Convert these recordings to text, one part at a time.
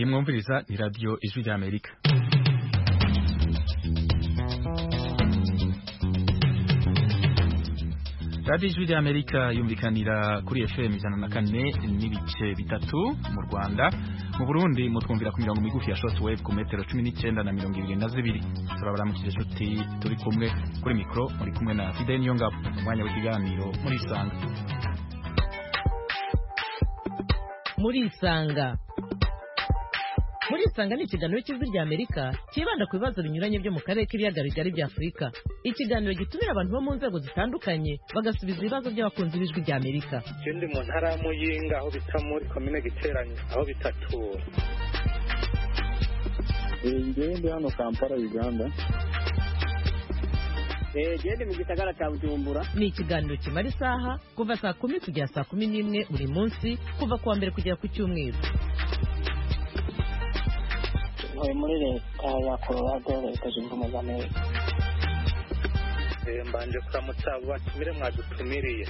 iyi mwumviriza ni radiyo ijwi ry'Amerika. radiyo ijwi ry'Amerika yumvikanira kuri FM 104 bitatu mu Rwanda. Mu Burundi mutwumvira ku mirongo migufi ya shortwave ku metero 19 na 22. Turabara mu kijejuti turi kumwe kuri mikro muri kumwe na Fidel Nyongabo. Umwanya w'ikiganiro muri Isanga. Muri Isanga ni ikiganiro cy'ijwi ry'Amerika kibanda ku bibazo binyuranye byo mu karere k'ibiyaga bigari bya Afurika. Ikiganiro gitumira abantu bo mu nzego zitandukanye bagasubiza ibibazo by'abakunzi b'ijwi ry'Amerika. Ikindi mu ntara ya Muyinga aho bita muri komine Giteranyi aho bita Tura. Ngende hano Kampala Uganda. Gende mu gisagara cya Bujumbura. Ni ikiganiro kimara isaha kuva saa 10 kugera saa 11 buri munsi kuva kuwa mbere kugera ku cyumweru. Muri leta ya Colorado leta zunze ubumwe za Amerika. Mbanje kuramutsa batumire mwadutumiriye.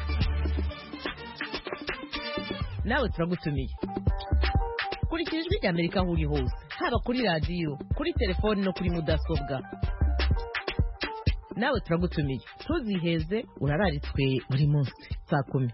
Nawe turagutumiye. Kurikira ijwi ry'Amerika aho uri hose, haba kuri radiyo, kuri telefoni no kuri mudasobwa. Nawe turagutumiye. Tuziheze urararitswe buri munsi saa 10.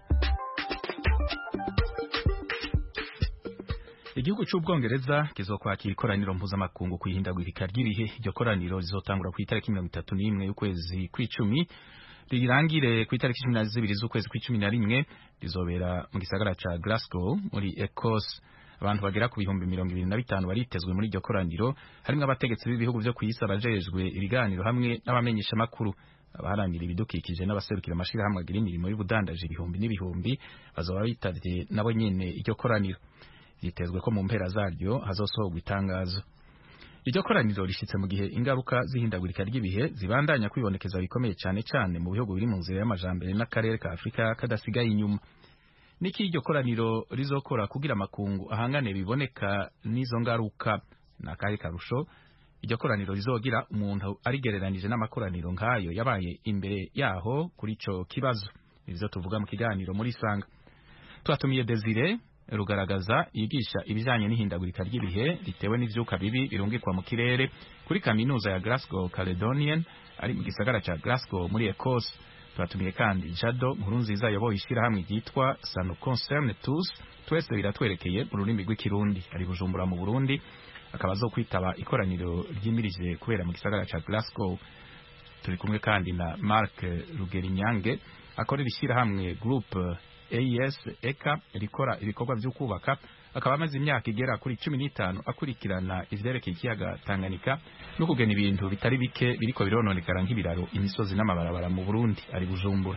Igihugu cy'Ubwongereza kizokwakira ikoraniro mpuzamakungu kwihindagurika ry'ibihe. Iryo koraniro rizotangura ku itariki 31 y'ukwezi kw'icumi rirangire ku itariki 12 z'ukwezi kw'icumi rizobera mu gisagara ca Glasgow muri Ecosse. Abantu bagera ku bihumbi 25 baritezwe muri iryo koraniro, harimo abategetsi b'ibihugu byo kw'isi, abajejwe ibiganiro hamwe n'abamenyesha makuru, abaharanira ibidukikije n'abaserukira amashirahamwe agira imirimo y'ubudandaji ibihumbi n'ibihumbi bazoba bitavye nabo nyene iryo koraniro. Yitezwe ko mu mpera zaryo hazosohorwa itangazo. Iryo koraniro rishitse mu gihe ingaruka zihindagurika ry'ibihe zibandanya kwibonekeza bikomeye cyane cyane mu bihugu biri mu nzira y'amajambere n'akarere ka Afrika kadasigaye inyuma. Niki iryo koraniro rizokora kugira makungu ahangane biboneka n'izo ngaruka? Nakahe karusho iryo koraniro rizogira umuntu arigereranije n'amakoraniro nkayo yabaye imbere yaho kuri ico kibazo? Ivyo tuvuga mu kiganiro muri Isanga. Twatumiye Desire Rugaragaza yigisha ibijanye n'ihindagurika ry'ibihe ritewe n'ivyuka bibi birungikwa mu kirere kuri kaminuza ya Glasgow Caledonian ari mu gisagara ca Glasgow muri Ecosse. Twatumiye kandi Jado Nkurunziza yaboye ishirahamwe ryitwa Ça nous concerne tous, twese biratwerekeye mu rurimi rw'ikirundi, ari Bujumbura mu Burundi, akaba zo kwitaba ikoraniro ryimirije kubera mu gisagara ca Glasgow. Turi kumwe kandi na Mark Rugerinyange akorera ishirahamwe Group AES Eka rikora ibikorwa byo kubaka, akaba amaze imyaka igera kuri 15 akurikirana ivyerekeye ikiyaga Tanganyika no kugena ibintu bitari bike biriko birononekara nk'ibiraro, imisozi n'amabarabara mu Burundi, ari Bujumbura.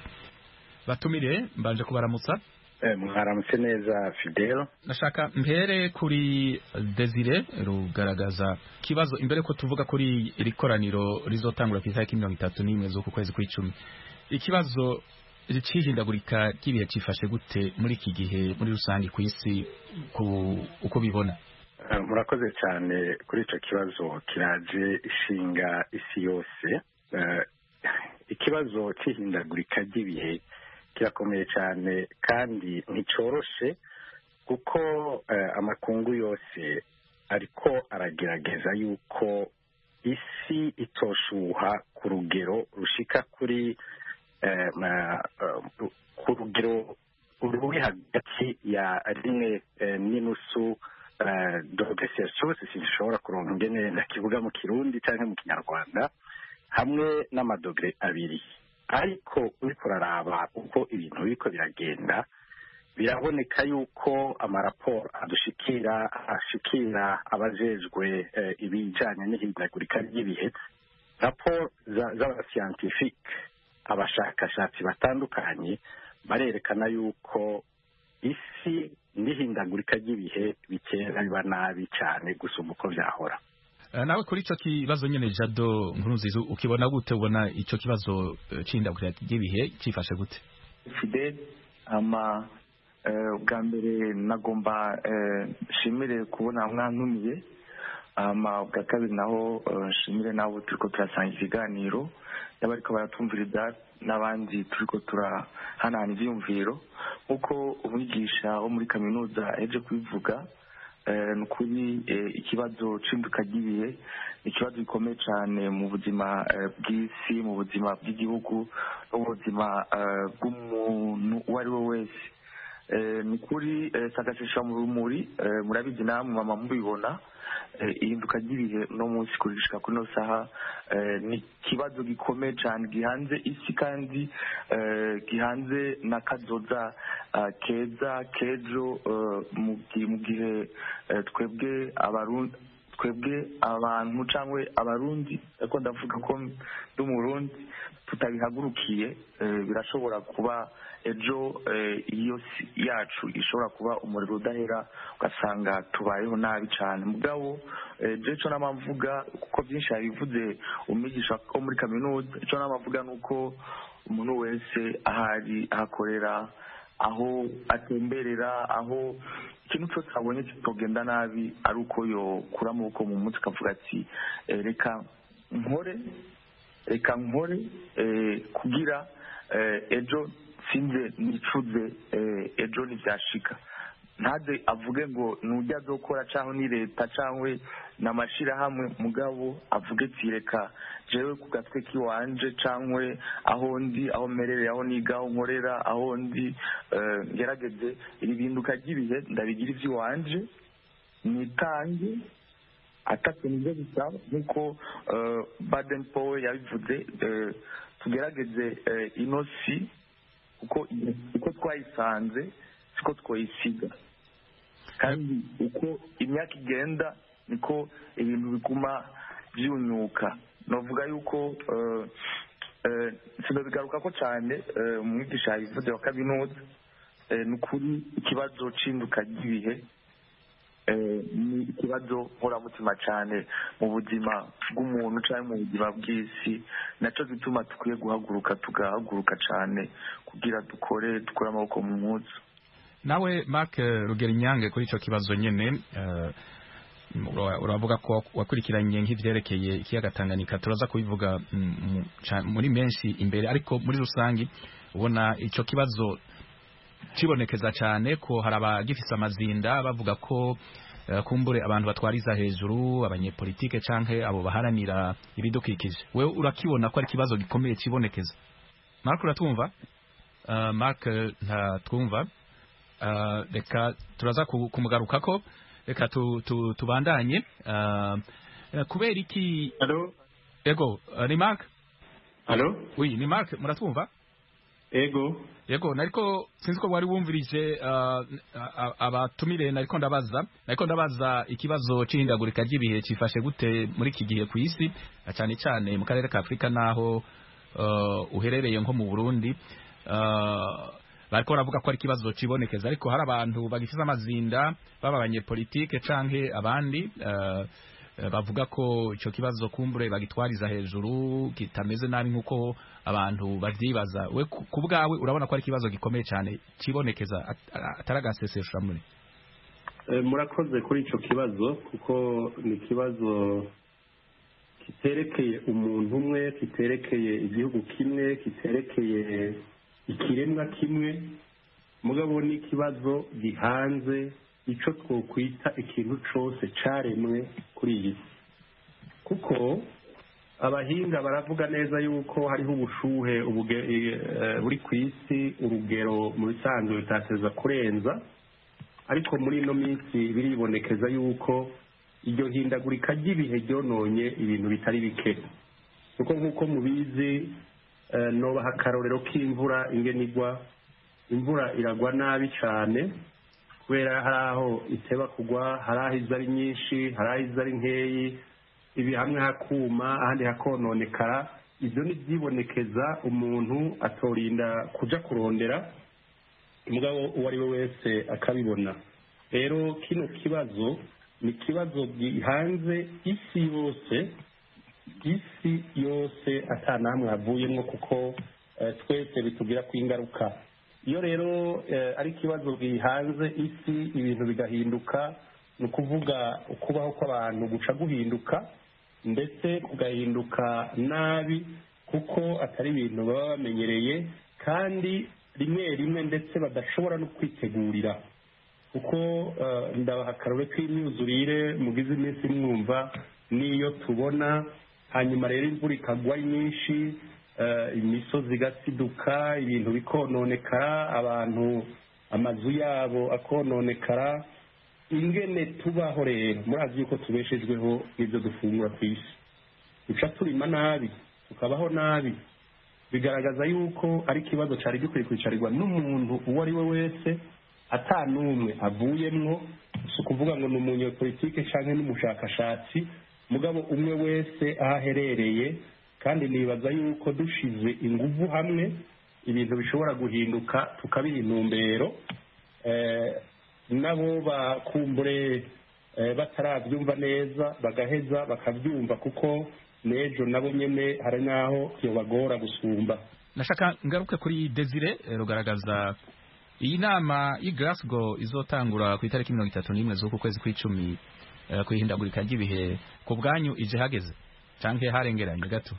Batumire mbanje kubaramutsa. Mwaramutse neza Fidel. Nashaka mpere kuri Desire Rugaragaza kibazo imbere ko tuvuga kuri irikoraniro rizotangura ku itariki 31 zo ku kwezi kw'icumi. Ikibazo ikihindagurika ry'ibihe cifashe gute muri iki gihe muri rusange ku isi uko bibona? Murakoze cyane kuri ico kibazo kiraje ishinga isi yose. Ikibazo cyihindagurika ry'ibihe kirakomeye cyane kandi nticoroshe kuko amakungu yose ariko aragerageza yuko isi itoshuha ku rugero rushika kuri ku rugero ruri hagati ya 1.5 dogere Celsius, sinshobora kuronka ingene ndakivuga mu Kirundi cyangwa mu Kinyarwanda, hamwe n'amadogere 2. Ariko uriko uraraba uko ibintu biriko biragenda, biraboneka yuko amaraporo ashikira abajejwe ibijanye n'ihindagurika ry'ibihe, raporo z'abascientifique, abashakashatsi batandukanye barerekana yuko isi n'ihindagurika ry'ibihe bitera biba nabi cyane gusumba uko byahora. Nawe kuri ico kibazo nyene Jado Nkurunziza ukibona gute? Ubona ico kibazo c'ihindagurika ry'ibihe cifashe gute? Fidel, bwa mbere nagomba shimire kubona mwantumiye, bwa kabiri naho shimire nabo turiko turasanga ikiganiro y'abariko baratumviriza n'abandi turiko turahanahana ivyiyumviro. Nk'uko umwigisha wo muri kaminuza yaje kubivuga, ni ukuri ikibazo c'induka ry'ibihe ni ikibazo gikomeye cyane mu buzima bw'isi, mu buzima bw'igihugu no mu buzima bw'umuntu uwo ari we wese. Ni ukuri sagashesha mu rumuri, murabizi namwe mama mubibona, ihinduka ry'ibihe no munsi kurishika kuri no saha ni ikibazo gikomeye cyane gihanze isi kandi gihanze na kazoza keza kejo mu gihe twebwe abantu cyangwa abarundi, ariko ndavuga ko ndi umurundi, tutabihagurukiye birashobora kuba ejo iyo si yacu ishobora kuba umuriro udahera, ugasanga tubayeho nabi cyane. Mugabo jeco n'amavuga kuko byinshi yabivuze umwigisha wo muri kaminuza, ico n'amavuga nuko umuntu wese ahari ahakorera, aho atemberera, aho ikintu cyose abonye kitogenda nabi ari uko yokura amaboko mu mutwe akavuga ati reka nkore kugira ejo sinze nicuze ejo ntibyashika. ntaze avuge ngo nujya azokora cyangwa ni leta cyangwa n'amashirahamwe, mugabo avuge ati reka jewe ku gatwe kiwanje cyangwa aho ndi, aho merere, aho niga, aho nkorera, aho ndi, ngerageze iri binduka ry'ibihe ndabigira ivy'iwanje, nitange atatu nibyo bisaba nk'uko Baden Powell yabivuze, tugerageze ino si uko twayisanze siko twoyisiga, kandi uko imyaka igenda niko ibintu biguma byunyuka. Novuga yuko sinabigaruka ko cyane umwigisha yabivuze wa kaminuza, ni ukuri ikibazo c'induka ry'ibihe ni ikibazo nkoramutima cyane mu buzima bw'umuntu cyangwa mu buzima bw'isi, nacyo gituma dukwiye tugahaguruka cyane kugira dukore amaboko mu mpuzu. Nawe Mark Rugerinyange, kuri icyo kibazo nyine uravuga ko wakurikiranye nk'ivyerekeye ikiyaga Tanganyika, turaza kubivuga muri menshi imbere, ariko muri rusangi ubona icyo kibazo kibonekeza cyane ko hari abagifise amazinda bavuga ko kumbure abantu batwariza hejuru abanyepolitike canke abo baharanira ibidukikije. Wewe urakibona ko ari kibazo gikomeye kibonekeza? Mark uratwumva? Mark ntatwumva. Reka turaza kumugarukako, reka tubandanye. Kubera iki? Allo? Ego, ni Mark? Allo? Oui, ni Mark, muratwumva? Yego, nariko sinzi ko wari wumvirije abatumire, nariko ndabaza ikibazo c'ihindagurika ry'ibihe cifashe gute muri iki gihe ku isi, cyane cyane mu karere ka Afrika naho uherereye nko mu Burundi. Bariko baravuga ko ari ikibazo cibonekeza, ariko hari abantu bagifite amazinda baba abanyepolitike canke abandi bavuga ko ico kibazo kumbure bagitwariza hejuru kitameze nabi nkuko abantu bavyibaza. We ku bwawe urabona ko ari ikibazo gikomeye cyane kibonekeza ataragasesesha muri? Murakoze kuri ico kibazo, kuko ni ikibazo kiterekeye umuntu umwe, kiterekeye igihugu kimwe, kiterekeye ikiremwa kimwe, mugabo ni ikibazo gihanze ico twokwita ikintu cose caremwe kuri iyi si, kuko abahinga baravuga neza yuko hariho ubushuhe buri ku isi, urugero mu bisanzwe bitateza kurenza, ariko muri ino minsi biribonekeza yuko iryo hindagurika ry'ibihe ryononye ibintu bitari bike, kuko nk'uko mubizi nobaha akarorero k'imvura ingene igwa. Imvura iragwa nabi cyane kubera hari aho iteba kugwa, hari aho iza ari nyinshi, hari aho iza ari nkeyi, ibi hamwe hakuma ahandi hakononekara. Ibyo ni byibonekeza umuntu atorinda kuja kurondera, mugabo uwo ari we wese akabibona. Rero kino kibazo ni ikibazo gihanze isi yose atanamwe havuyemo, kuko twese bitugira ku ingaruka. Iyo rero ari ikibazo gihanze isi, ibintu bigahinduka, ni ukuvuga ukubaho kw'abantu guca guhinduka, ndetse kugahinduka nabi, kuko atari ibintu baba bamenyereye kandi rimwe rimwe ndetse badashobora no kwitegurira. kuko ndabaha akarore k'imyuzurire mugize iminsi mwumva n'iyo tubona, hanyuma rero imvura ikagwa ari nyinshi, imisozi igasiduka, ibintu bikononekara, abantu amazu yabo akononekara. Ingene tubaho rero, murazi yuko tubeshejweho n'ibyo dufungura ku isi, duca turima nabi tukabaho nabi, bigaragaza yuko ari ikibazo cyari gikwiye kwicarirwa n'umuntu uwo ari we wese, atanumwe avuyemwo, si ukuvuga ngo ni umunyepolitike cyangwa n'umushakashatsi, mugabo umwe wese aho aherereye. Kandi nibaza yuko dushize ingufu hamwe ibintu bishobora guhinduka tukabiha intumbero. Nabo bakumbure batarabyumva neza bagaheza bakabyumva, kuko n'ejo nabo nyene hari naho yobagora gusumba. Nashaka ngaruke kuri Desire rugaragaza iyi nama i Glasgow izotangura ku itariki 31 z'uku kwezi kw'icumi, kwihindagurika ry'ibihe, ku bwanyu ije hageze canke harengeranye gato?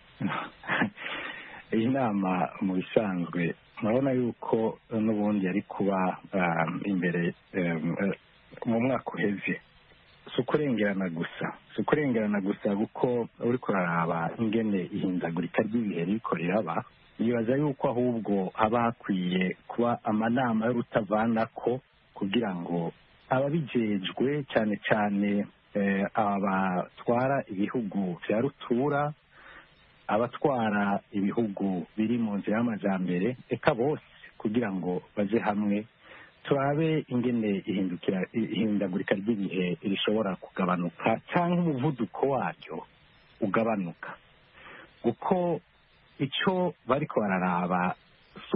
Iyi nama mu bisanzwe murabona yuko n'ubundi yari kuba imbere mu mwaka uheze. Si ukurengerana gusa kuko uri kuraraba ingene ihindagurika ry'ibihe riko riraba, nibaza yuko ahubwo haba hakwiye kuba amanama y'urutavanako kugira ngo ababijejwe cyane cyane abatwara ibihugu vya rutura, abatwara ibihugu biri mu nzira y'amajambere, eka bose kugira ngo baje hamwe turabe ingene ihindagurika ry'ibihe rishobora kugabanuka cyangwa umuvuduko waryo ugabanuka. Kuko icyo bariko bararaba si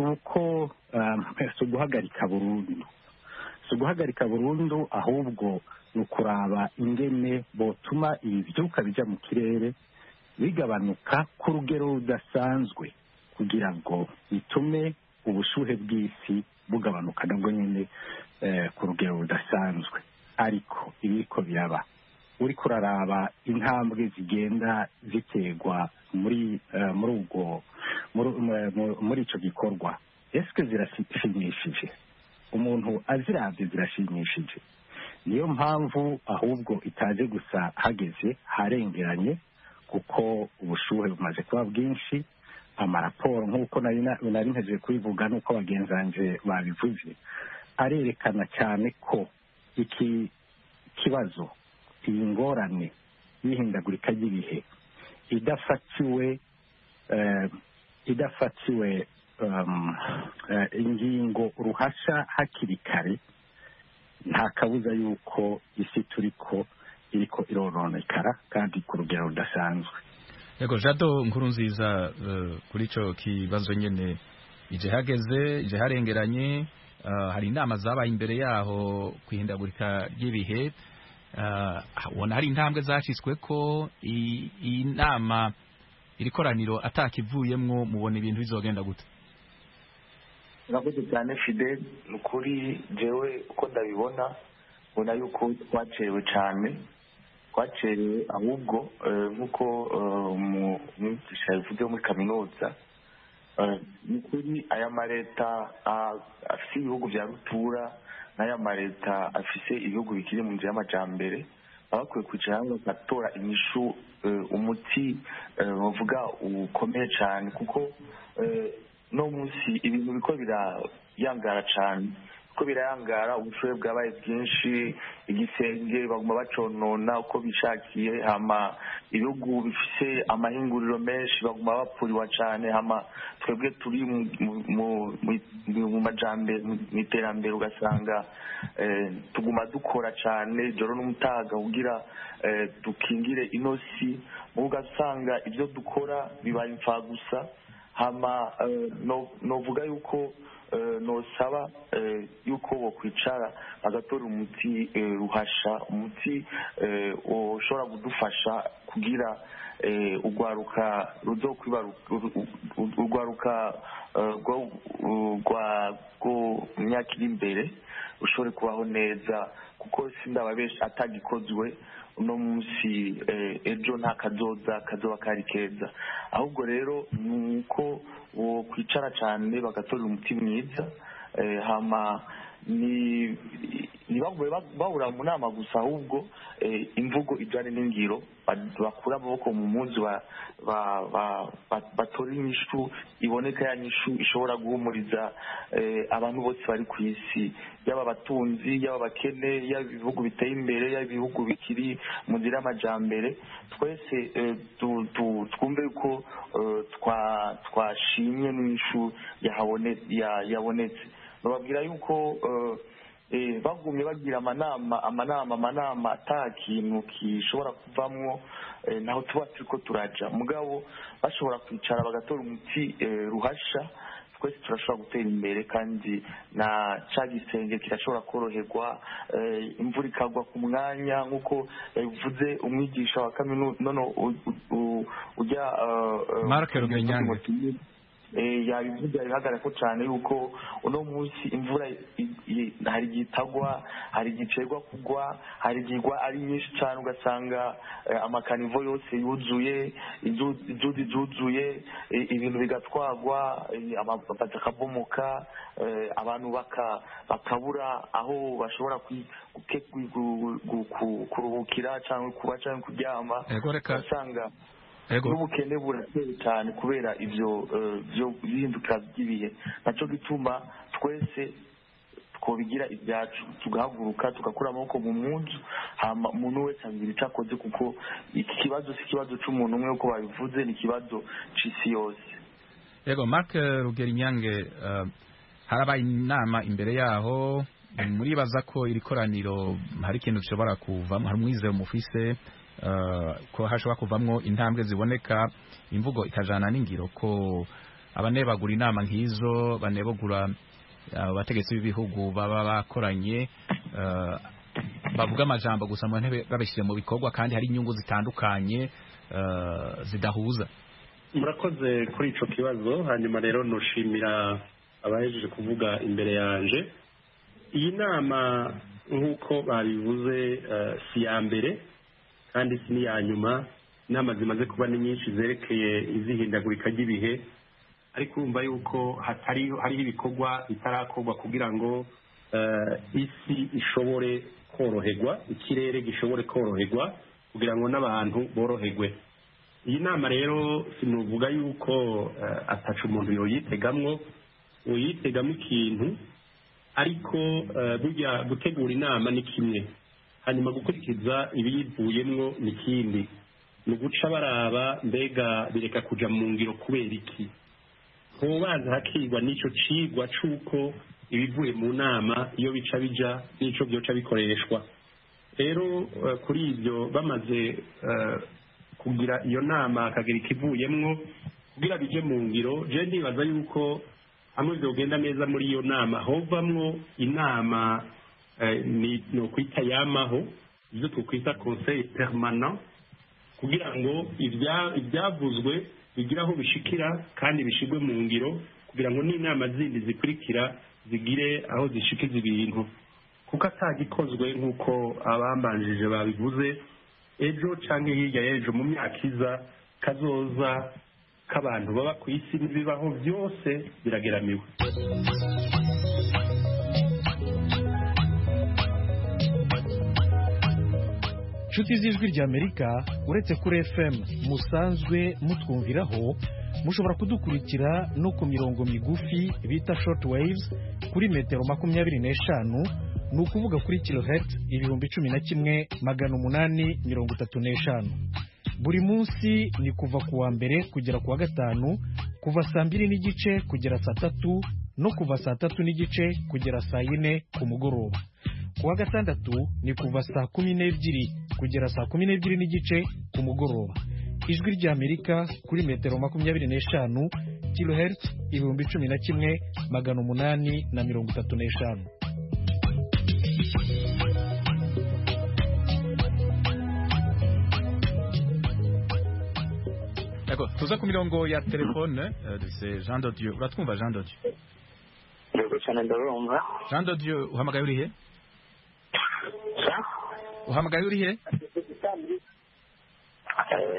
uguhagarika burundu, ahubwo ni ukuraba ingene botuma ibivyuka bija mu kirere bigabanuka ku rugero rudasanzwe, kugira ngo bitume ubushuhe bw'isi bugabanuka nabwo nyine ku rugero rudasanzwe. Ariko ibiko biraba, uri kuraraba intambwe zigenda ziterwa muri ico gikorwa, eske zirashimishije? Umuntu aziravye zirashimishije. Niyo mpamvu ahubwo itaje gusa hageze harengeranye, kuko ubushuhe bumaze kuba bwinshi. Amaraporo nk'uko nari ntegereje kubivuga n'uko bagenzi banje babivuze, arerekana cyane ko iki kibazo, iyi ngorane y'ihindagurika ry'ibihe idafatiwe ingingo ruhasha hakiri kare, nta kabuza yuko isi iriko irononekara kandi ku rugero rudasanzwe. Yego, Jado Nkurunziza, kuri ico kibazo nyene ije hageze, ije harengeranye, hari inama zabaye imbere yaho kwihindagurika ry'ibihe, ubona hari intambwe zacitsweko. Iyi nama, iri koraniro atakivuyemwo, mubona ibintu bizogenda gute? Urakoze cyane Fidel. Nukuri jewe uko ndabibona, mbona yuko twacerewe cyane, ahubwo nk'uko umwigisha yavuze muri kaminuza, nukuri aya mareta afise ibihugu vya rutura n'aya mareta afise ibihugu bikiri mu nzira y'amajambere, bakwiye kwicara hamwe bagatora inyishu, umuti bavuga ukomeye cyane, kuko no munsi ibintu biko birayangara cyane, ko birayangara, ubushoboye bwabaye bwinshi, igisenge baguma baconona uko bishakiye, hama ibihugu bifise amahinguriro menshi baguma bapfuriwa cyane, hama twebwe turi mu majambere, mu iterambere, ugasanga tuguma dukora cyane joro n'umutaga kugira dukingire inosi, ugasanga ibyo dukora bibaye impfagusa. Hama novuga yuko nosaba yuko bokwicara bagatora umuti ruhasha, umuti ushobora kudufasha kugira urwaruka rwo myaka iri imbere ushobore kubaho neza, kuko sindababesha atagikozwe uno munsi ejo nta kazoba kari keza. Ahubwo rero nuko kwicara cyane bagatora umuti mwiza, hama ntibagume bahura mu nama gusa ahubwo imvugo ijyanye n'ingiro bakura amaboko mu munsi batora inyishu iboneka ya nyishu ishobora guhumuriza abantu bose bari ku isi yaba abatunzi yaba abakene yaba ibihugu biteye imbere yaba ibihugu bikiri mu nzira y'amajyambere twese twumve ko twashimye n'inyishu yabonetse bababwira yuko bagumye bagira amanama ata kintu gishobora kuvamwo naho tuba turiko turaja mugabo bashobora kwicara bagatora umuti ruhasha twese turashobora gutera imbere kandi na ca gisenge kirashobora koroherwa imvura ikagwa ku mwanya nk'uko bivuze umwigisha wa kaminuza nono ujya Mark Rugenyange yabivuga bihagarara ko cyane yuko uno munsi imvura hari igihe itagwa hari igihe icerwa kugwa hari igihe igwa ari nyinshi cyane ugasanga amakanivo yose yuzuye inzuzi zuzuye ibintu bigatwagwa amabati akabomoka abantu bakabura aho bashobora kuruhukira cyangwa kuba cyangwa kuryama ugasanga n'ubukene burateye cyane kubera ibyo bihinduka by'ibihe nacyo gituma twese twobigira ibyacu tugahaguruka tugakura amaboko mu munzu umuntu wese agira icyo akoze kuko iki kibazo si ikibazo cy'umuntu umwe uko babivuze ni ikibazo cy'isi yose. Yego Mark Rugenyange harabaye inama imbere yaho muribaza ko iri koraniro hari ikintu gishobora kuvamo hari umwizero mufise ko hashobora kuvamwo intambwe ziboneka imvugo ikajana n'ingiro ko abanebagura inama nk'izo banebagura abategetsi b'ibihugu baba bakoranye bavuga amajambo gusa mu ntebe babishyire mu bikorwa kandi hari inyungu zitandukanye zidahuza. Murakoze kuri ico kibazo hanyuma rero nushimira abahejeje kuvuga imbere yanje. Iyi nama nk'uko babivuze si ya mbere kandi si n'iya nyuma inama zimaze kuba ni nyinshi zerekeye izihindagurika ry'ibihe ariko urumva yuko hariho ibikorwa bitarakorwa kugira ngo isi ishobore koroherwa ikirere gishobore koroherwa kugira ngo n'abantu boroherwe. Iyi nama rero sinuvuga yuko ataca umuntu yoyitegamo ikintu ariko burya gutegura inama ni kimwe hanyuma gukurikiza ibiyivuyemwo ni ikindi ni uguca baraba mbega bireka kuja mu ngiro kubera iki hobanza hakigwa n'ico cigwa c'uko ibivuye mu nama iyo bica bija n'ico byoca bikoreshwa. Rero kuri ibyo bamaze kugira iyo nama akagira ikivuyemwo kugira bije mu ngiro je ndibaza yuko hamwe byogenda neza muri iyo nama hovamwo inama no kwita yamaho ibyo tukwita conseil permanent kugira ngo ibyavuzwe bigira aho bishikira kandi bishigwe mu ngiro kugira ngo n'inama zindi zikurikira zigire aho zishikiza ibintu kuko atagikozwe nk'uko abambanjije babivuze ejo canke hirya y'ejo mu myaka iza kazoza k'abantu baba ku isi n'ibibaho byose birageramiwe. Inshuti z'ijwi ry'Amerika uretse kuri FM musanzwe mutwumviraho mushobora kudukurikira no ku mirongo migufi bita short waves kuri metero 25 ni ukuvuga kuri kilohertz 11,835 buri munsi ni kuva ku wa mbere kugera ku wa gatanu kuva saa 2:30 kugera saa 3 no kuva saa 3:30 kugera saa 4 ku mugoroba. Ku wa gatandatu ni kuva saa 12 kugera saa 12:30 ku mugoroba. Ijwi ry'Amerika kuri metero 25 kilohertz 11,835. D'accord, tuza ku mirongo ya telefone c'est Jean de Dieu. Uratwumva Jean de Dieu? Yego cyane ndarumva. Jean de Dieu uhamagaye uri he? Uhamagaye uri he?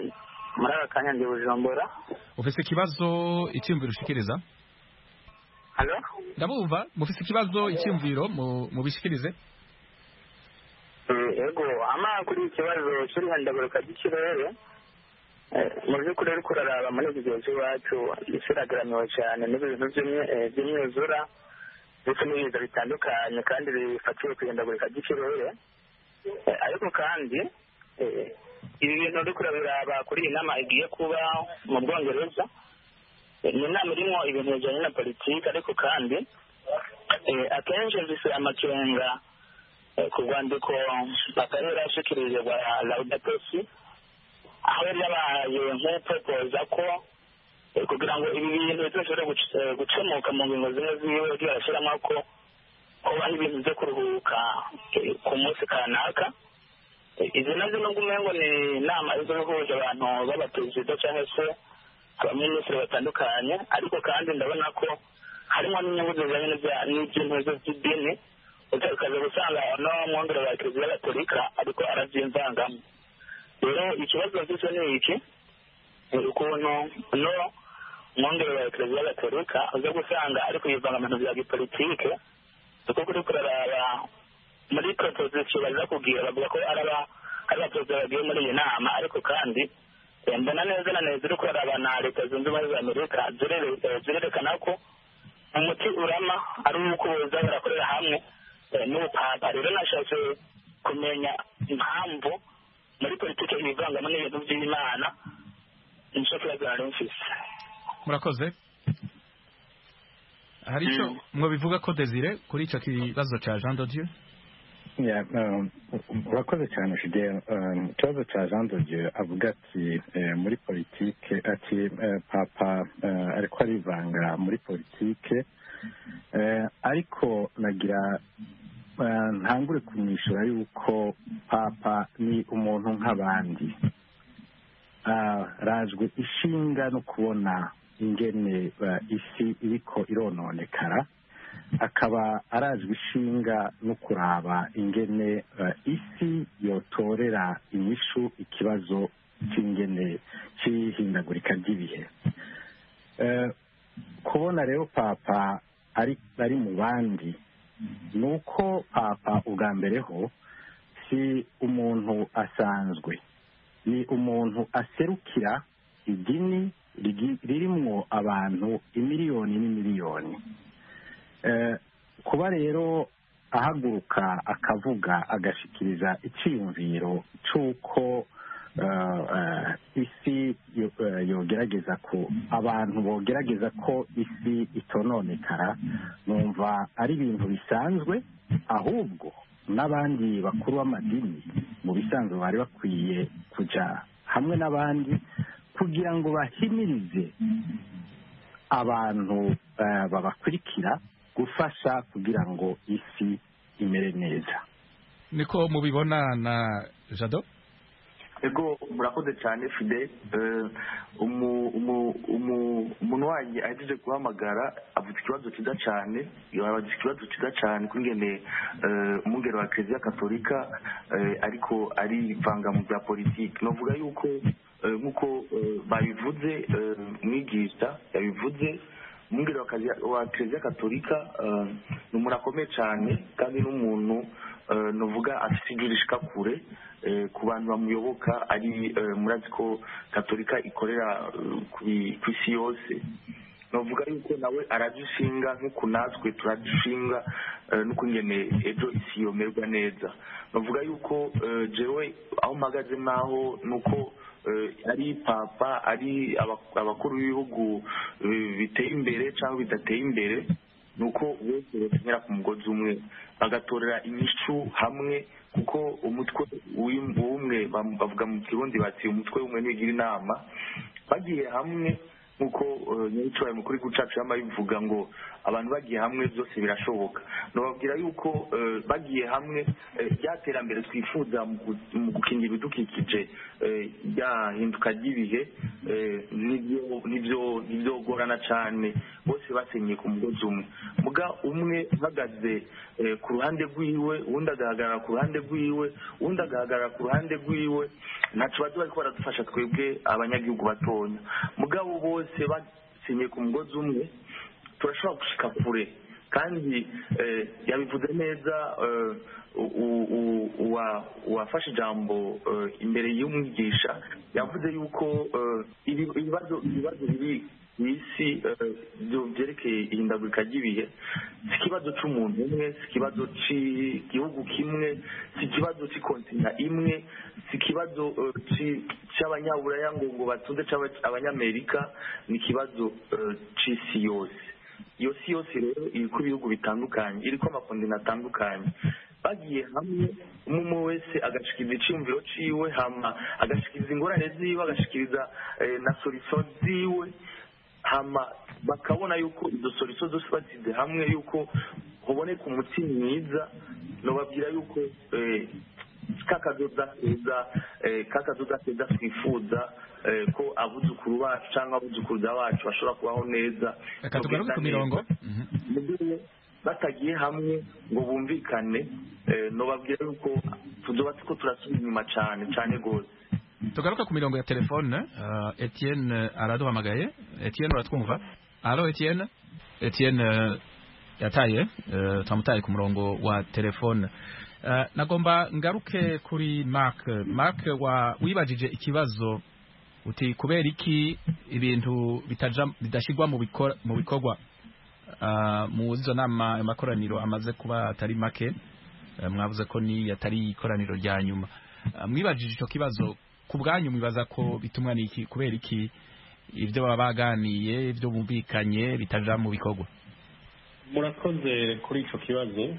Muri aka kanya ndi Bujumbura. Ufise ikibazo icyumviro ushikiriza? ndabumva mufise ikibazo icyumviro mu bishikirize. Ego kuri ikibazo cy'ihindagurika ry'ikirere mu by'ukuri ariko uraraba muri iki gihe cy'iwacu isi iragaramiwe cyane n'ibintu by'imyuzura ndetse n'ibiza bitandukanye kandi bifatiwe ku ihindagurika ry'ikirere, ariko kandi ibi bintu uriko urabiraba kuri iyi nama igiye kuba mu Bwongereza ni inama irimo ibintu bijyanye na politiki, ariko kandi akenshi mvise amakenga ku rwandiko bakarera yashikirije rwa Laudato Si, aho yari yabaye nk'upropoza ko kugira ngo ibi bintu bizoshobore gukemuka mu ngingo zimwe ziwe yagiye arashyiramo ko hobaho ibintu byo kuruhuka ku munsi kanaka. Izi nazo nubwo umengo ni inama izo guhuza abantu b'abaperezida cyangwa se abaminisitiri batandukanye, ariko kandi ndabona ko harimo n'inyungu zijyanye n'iby'intuzo by'idini, ukaza gusanga no mwongere wa Kiliziya Gatolika ariko arabyimvangamo. Rero ikibazo mfise ni iki, ukuntu no mwongere wa Kiliziya Gatolika uza gusanga ariko yivanga mu bintu bya gipolitike, kuko kuri kuraraba muri proposition baza kugira bavuga ko ari abaperezida bagiye muri iyi nama, ariko kandi mbona neza na neza uriko uraraba na Leta Zunze Ubumwe za Amerika zirerekana ko umuti urama ari uko boza barakorera hamwe n'ubupapa. Rero nashatse kumenya impamvu muri politiki ibivangamo n'ibintu by'Imana, nico kibazo nari mfise. Murakoze. Hari icyo mwabivuga ko Desire kuri icyo kibazo cya Jean de Dieu? Urakoze cyane Fidel. Ikibazo cya Jean de Dieu avuga ati muri politike ati papa ariko arivanga muri politike, ariko nagira ntangure kumwishyura yuko papa ni umuntu nk'abandi, rajwe ishinga no kubona ingene isi iriko irononekara, akaba arajwe ishinga no kuraba ingene isi yotorera inyishu ikibazo cy'ingene cy'ihindagurika ry'ibihe. Kubona rero papa ari mu bandi nuko papa ubwa mbere ho si umuntu asanzwe, ni umuntu aserukira idini ririmwo abantu imiliyoni n'imiliyoni. Kuba rero ahaguruka akavuga agashikiriza icyiyumviro cy'uko isi yogerageza ko abantu bogerageza ko isi itononekara, numva ari ibintu bisanzwe, ahubwo n'abandi bakuru b'amadini mu bisanzwe bari bakwiye kujya hamwe n'abandi kugira ngo bahimirize abantu babakurikira gufasha kugira ngo isi imere neza. Niko mubibona na Jado? Ego murakoze cyane Fide. Umuntu wanjye ahejeje guhamagara avuze ikibazo cyiza cyane, yabaze ikibazo cyiza cyane kuri ngene umwungere wa Kiliziya Gatolika ariko arivanga mu bya politiki. Novuga yuko nk'uko babivuze mwigisha yabivuze, umwungere wa Kiliziya Gatolika ni umuntu akomeye cyane kandi n'umuntu novuga afite ijuru rishika kure ku bantu bamuyoboka. Ari murazi ko Gatolika ikorera ku isi yose. Novuga yuko nawe aradushinga nk'uko natwe turadushinga n'uko ngene ejo isi yomerwa neza. Novuga yuko jewe aho mpagaze naho nuko ari papa, ari abakuru b'ibihugu biteye imbere cyangwa bidateye imbere, nuko bose bakenyera ku mugozi umwe bagatorera inyishu hamwe, kuko umutwe w'umwe bavuga mu Kirundi bati umutwe w'umwe ntigira inama. Bagiye hamwe nk'uko nyir'icyubahiro mukuru w'igihugu y'amabivuga ngo abantu bagiye hamwe byose birashoboka. Nababwira yuko bagiye hamwe rya terambere twifuza mu gukingira ibidukikije ryahinduka ry'ibihe ntibyogorana cyane, bose basenyeye ku mugozi umwe. Muga umwe uhagaze ku ruhande rw'iwe, uwundi agahagarara ku ruhande rw'iwe, uwundi agahagarara ku ruhande rw'iwe, ntacyo bazi bariko baradufasha twebwe abanyagihugu batonya. Mugabo bose basenyeye ku mugozi umwe, turashobora gushika kure kandi yabivuze neza uwafashe ijambo imbere y'umwigisha yavuze yuko ibibazo biri mu isi byerekeye ihindagurika ry'ibihe si ikibazo cy'umuntu umwe, si ikibazo cy'igihugu kimwe, si ikibazo cy'ikontina imwe, si ikibazo cy'abanyaburaya ngo batunze abanyamerika, ni ikibazo cy'isi yose. iyo si yose rero iri ku bihugu bitandukanye, iri ko amakontinent atandukanye. Bagiye hamwe umwe wese agashikiriza icyumviro ciwe, hama agashikiriza ingorane ziwe, agashikiriza na solution ziwe, hama bakabona yuko izo solution zose bazize hamwe yuko hoboneka umuti mwiza. Nobabwira yuko kakazoza keza twifuza ko abuzukuru bacu cyangwa abuzukuruza bacu bashobora kubaho neza. Reka tugaruke ku mirongo batagiye hamwe ngo bumvikane. Nobabwira yuko tuzoba tuko turasubira inyuma cyane gose. Tugaruka ku mirongo ya telefone. Etienne araduhamagaye. Etienne uratwumva? Allo Etienne? Etienne yataye, tamutaye ku murongo wa telefone. Nagomba ngaruke kuri Mark wibajije ikibazo uti kubera iki ibintu bidashigwa mu bikorwa mu zo nama amakoraniro amaze kuba atari make. Mwavuze ko ni yatari ikoraniro rya nyuma. Mwibajije ico kibazo ku bwanyu, mwibaza ko bitumwa niki, kubera iki ibyo baba baganiye, ibyo bumvikanye bitaja mu bikorwa? Murakoze kuri ico kibazo.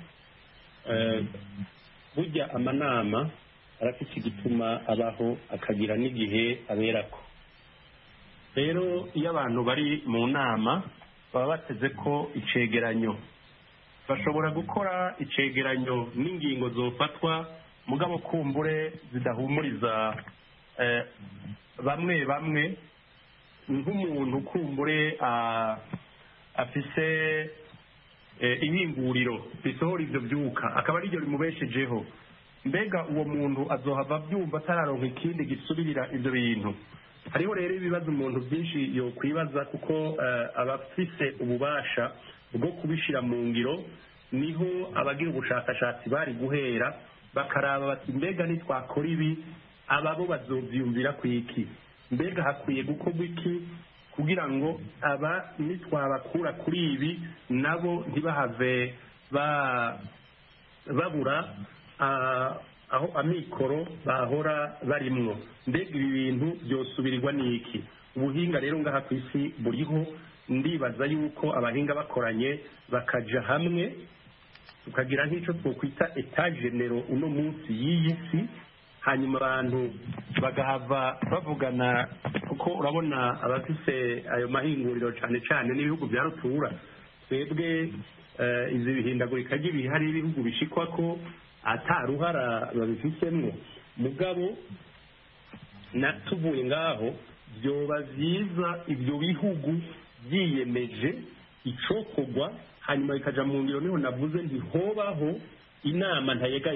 Burya amanama arafite igituma abaho, akagira n'igihe aberako. Rero iyo abantu bari mu nama baba bateze ko icegeranyo, bashobora gukora icegeranyo n'ingingo zofatwa, mugabo kumbure zidahumuriza bamwe nk'umuntu kumbure afise ihinguriro risohora ivyo byuka, akaba ari ryo rimubeshejeho. Mbega uwo muntu azohava byumva atararonka ikindi gisubirira ivyo bintu? Hariho rero ibibazo umuntu byinshi yo kwibaza, kuko abafise ububasha bwo kubishira mu ngiro niho abagira ubushakashatsi bari guhera, bakaraba bati mbega nitwakora ibi ababo bazovyumvira kwiki, mbega hakwiye gukorwa iki kugira ngo aba nitwabakura kuri ibi nabo ntibahave babura aho amikoro bahora barimwo. Mbega ibi bintu byosubirirwa n'iki? Ubuhinga rero ngaha ku isi buriho. Ndibaza yuko abahinga bakoranye bakaja hamwe, tukagira nk'icyo twokwita etat general uno munsi y'iyi si, hanyuma abantu bagahava bavugana, kuko urabona abafise ayo mahinguriro cyane cyane n'ibihugu bya rutura. Twebwe izi bihindagurika ry'ibihe hari ibihugu bishikwa ko ataruhara babifisemwo, mugabo tuvuye ngaho byoba vyiza ibyo bihugu byiyemeje icokogwa, hanyuma bikaja mu ngiro. Niho navuze ntihobaho inama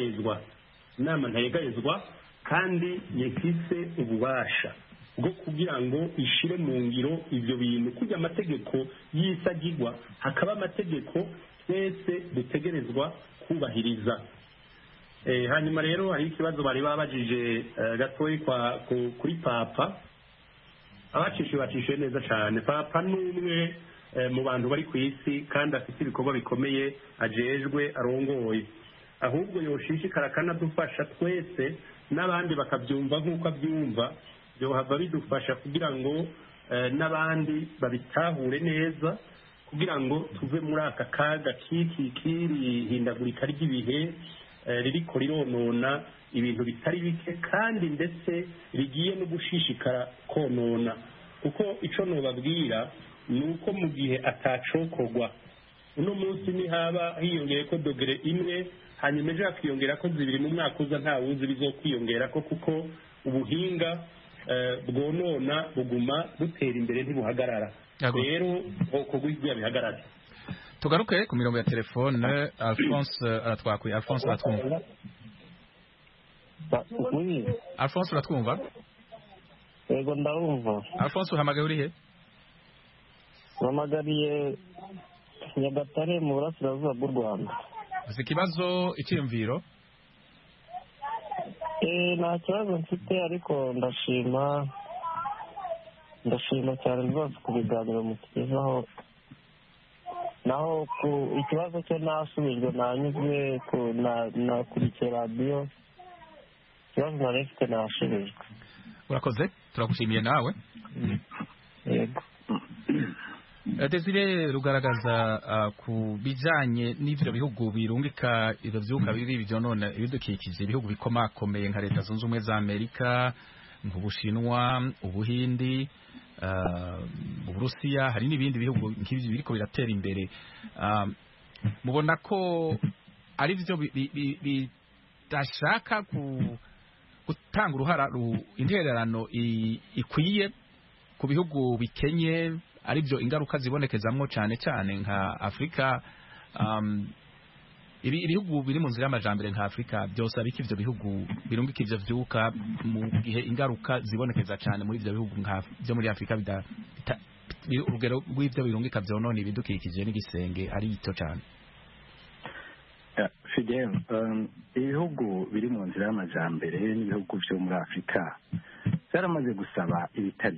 ntayegayezwa kandi yefise ububasha bwo kugira ngo ishire mu ngiro ivyo bintu. Kujya amategeko y'isagirwa, hakaba amategeko twese dutegerezwa kubahiriza. Hanyuma rero hari ikibazo bari babajije gatoyi kuri Papa. Abacishe neza cyane. Papa n'umwe mu bantu bari ku isi kandi afite ibikorwa bikomeye ajejwe arongoye. Ahubwo yoshishikara kanadufasha twese n'abandi bakabyumva nk'uko abyumva, byohava bidufasha kugira ngo n'abandi babitahure neza, kugira ngo tuve muri aka kaga kiri hindagurika ry'ibihe ririko rironona ibintu bitari bike kandi ndetse rigiye no gushishikara konona. Kuko ico nobabwira ni uko mu gihe atacokogwa, uno munsi nihaba hiyongeye ko dogere imwe, hanyuma ejo hakiyongera ko 2 mu mwaka uza, nta wuzi bizokwiyongera ko, kuko ubuhinga bwonona buguma butera imbere ntibuhagarara. Rero okogwa ibyo bihagarara. Tugaruke ku mirongo ya telefone. Alphonse aratwakuye. Alphonse aratwumva? Alphonse uratwumva? Yego ndabumva. Alphonse uhamagaye urihe? Uhamagariye Nyagatare mu burasirazuba bw'u Rwanda. ufite ikibazo icyiyumviro? Nta kibazo mfite ariko ndashima cyane rwose ku biganiro mutugezaho, naho ku ikibazo cyo nasubijwe nanyuzwe nakurikiye radiyo, ikibazo nari mfite nashubijwe. urakoze, turagushimiye nawe. Yego. Desire rugaragaza ku bijanye n'ivyo bihugu birungika ivyo vyuka bibi byonona ibidukikije, ibihugu bikomakomeye nka Leta Zunze Ubumwe za Amerika, nk'Ubushinwa, Ubuhindi, Uburusiya, hari n'ibindi bihugu nk'ivyo biriko biratera imbere. Mubona ko ari byo bidashaka gutanga uruhara intererano ikwiye ku bihugu bikenye, aribyo ingaruka zibonekezamwo cyane cyane nka Afrika. Ibihugu biri mu nzira y'amajambere nka Afrika byose abiki ivyo bihugu birungika ivyo vyuka mu gihe ingaruka zibonekeza cyane muri ivyo bihugu byo muri Afrika urugero rw'ivyo birungika vyonona ibidukikije n'igisenge ari gito cyane. Fidel, ibihugu biri mu nzira y'amajambere n'ibihugu byo muri Afrika byaramaze gusaba ibitari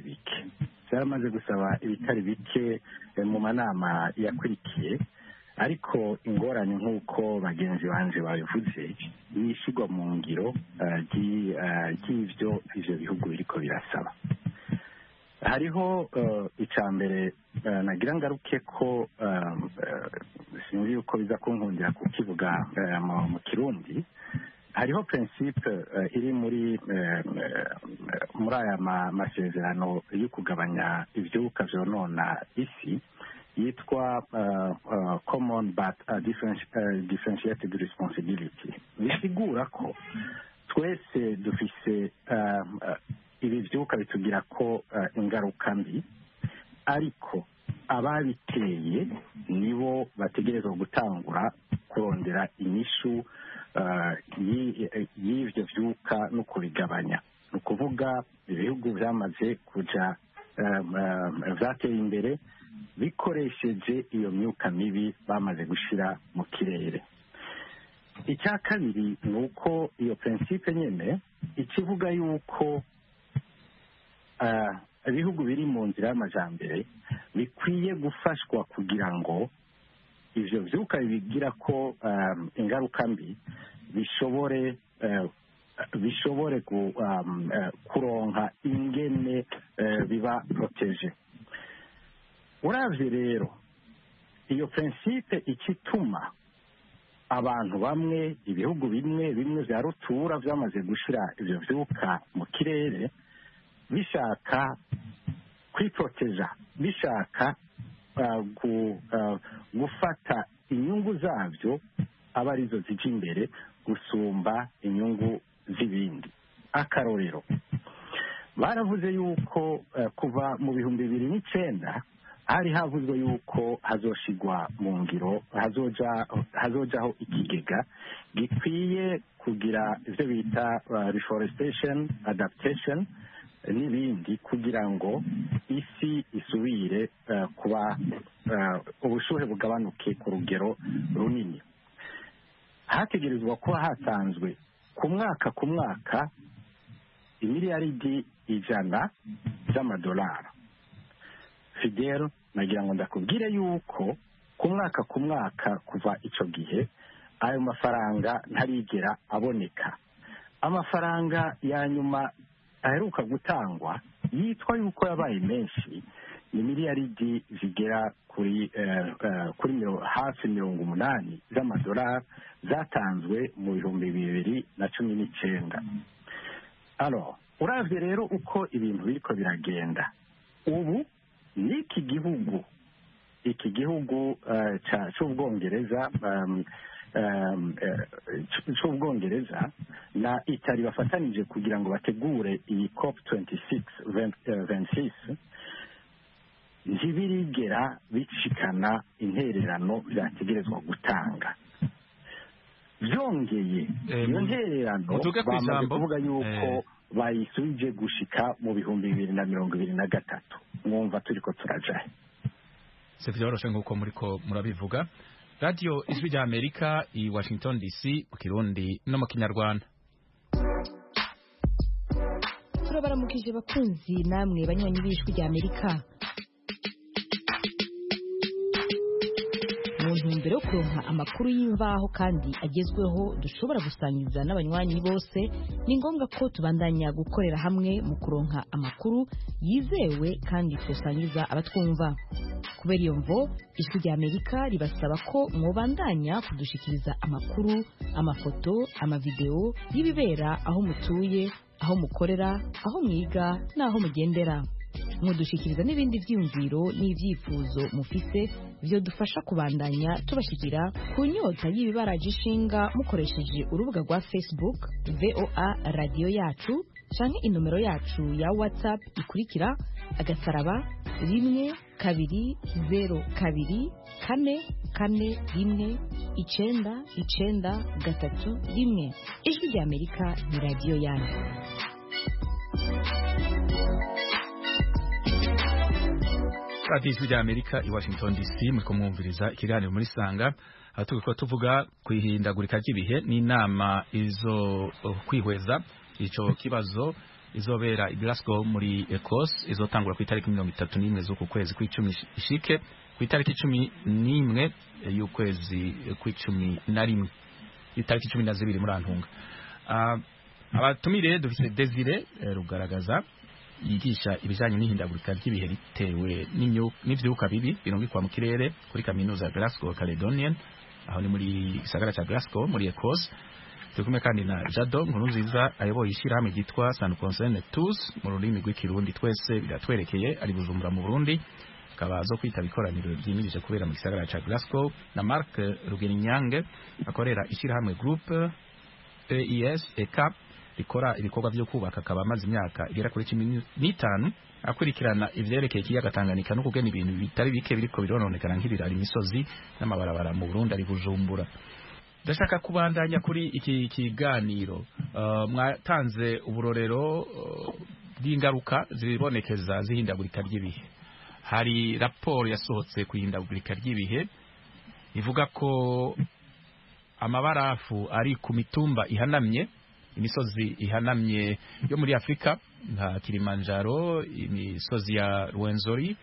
bike mu manama yakurikiye, ariko ingorane nk'uko bagenzi banje babivuze yishigwa mu ngiro ry'ivyo bihugu biriko birasaba. Hariho icambere nagira ngaruke ko sinzi yuko biza kunkundira kukivuga mu Kirundi. Hariho principe iri muri aya masezerano yo kugabanya ivyuka vyonona isi yitwa common but differentiated responsibility. Bisigura ko twese dufise ibi vyuka bitugira ko ingaruka mbi, ariko ababiteye nibo bategerezwa gutangura kurondera inyishu y'ivyo vyuka no kubigabanya. Ni ukuvuga ibihugu vyamaze kuja vyateye imbere bikoresheje iyo myuka mibi bamaze gushira mu kirere. Icya kabiri ni uko iyo principe nyene ikivuga yuko ibihugu biri mu nzira y'amajambere bikwiye gufashwa kugira ngo ivyo vyuka bigira ko ingaruka mbi bishobore kuronka ingene biba protege. Uravye rero iyo principe ikituma abantu bamwe, ibihugu bimwe vya rutura vyamaze gushira ivyo vyuka mu kirere bishaka kwiproteja, bishaka gufata inyungu zavyo aba arizo zija imbere gusumba inyungu z'ibindi. Akarorero, baravuze yuko kuva mu 2009 hari havuzwe yuko hazoshigwa mu ngiro, hazojaho ikigega gikwiye kugira ivyo bita reforestation adaptation n'ibindi, kugira ngo isi isubire kuba ubushuhe bugabanuke ku rugero runini. Hategerezwa kuba hatanzwe ku mwaka imiliyaridi 100 z'amadolari. Fidel, nagira ngo ndakubwire yuko ku mwaka kuva ico gihe ayo mafaranga ntarigera aboneka. Amafaranga ya nyuma aheruka gutangwa yitwa yuko yabaye menshi, ni miliyaridi zigera kuri hafi 80 z'amadolari zatanzwe mu 2019. Alors, uravye rero uko ibintu biriko biragenda ubu, n'iki gihugu c'Ubwongereza na Itali bafatanije kugira ngo bategure iyi COP26 ntibirigera bicikana intererano vyategerezwa gutanga. Vyongeye iyo ntererano bamaze kuvuga yuko bayisubije gushika mu 2023. Mwumva turiko turajahe. si vyoroshe nk'uko muriko murabivuga. Radio Ijwi rya Amerika i Washington DC mu Kirundi no mu Kinyarwanda. Turabaramukije bakunzi namwe banywanyi b'Ijwi rya Amerika. Mu ntumbero yo kuronka amakuru y'imvaho kandi agezweho dushobora gusangiza n'abanywanyi bose, ni ngombwa ko tubandanya gukorera hamwe mu kuronka amakuru yizewe kandi tusangiza abatwumva. Kubera iyo mvo, Ijwi rya Amerika ribasaba ko mwobandanya kudushikiriza amakuru, amafoto, amavideo y'ibibera aho mutuye, aho mukorera, aho mwiga n'aho mugendera. Mudushikiriza n'ibindi vyiyumviro n'ivyifuzo mufise byo dufasha kubandanya tubashikira ku nyota y'ibibaraje ishinga mukoresheje urubuga rwa Facebook VOA Radio Yacu canke inomero yacu ya WhatsApp ikurikira *120 2 4 4 1. Ijwi rya Amerika ni radio yanyu. Radio Ijwi rya Amerika i Washington DC muriko mwumviriza ikiganiro muri Sanga, aho turiko tuvuga kwihindagurika ry'ibihe n'inama izo kwihweza ico kibazo izobera i Glasgow muri Ecosse, izotangura ku itariki 31 z'uku kwezi kw'icumi ishike ku itariki 11 y'ukwezi kw'icumi na rimwe, itariki 12 muri Antunga. Abatumire dufise Desire Rugaragaza yigisha ibijanye n'ihindagurika ry'ibihe bitewe n'ivyuka bibi birungikwa mu kirere kuri kaminuza ya Glasgow Caledonian, aho ni muri gisagara ca Glasgow muri Ecosse. Tukume kandi na Jado Nkurunziza ayoboye ishirahamwe ryitwa Sans Concerne Tous mu rurimi rw'ikirundi twese biratwerekeye, ari Bujumbura mu Burundi, akaba zo kwitaba ikoraniro ryimirije kubera mu gisagara ca Glasgow, na Mark Rugerinyange akorera ishirahamwe Groupe EIS rikora ibikorwa byo kubaka, akaba amaze imyaka igera kuri 15 akurikirana ivyerekeye ikiyaga Tanganyika no kugena ibintu bitari bike biriko birononekana nk'ibirara, imisozi n'amabarabara mu Burundi, ari Bujumbura. Ndashaka kubandanya kuri iki kiganiro. Mwatanze uburorero bw'ingaruka zibonekeza zihindagurika ry'ibihe. Hari raporo yasohotse ku ihindagurika ry'ibihe ivuga ko amabarafu ari ku mitumba ihanamye, imisozi ihanamye yo muri Afrika nka Kilimanjaro, imisozi ya Rwenzori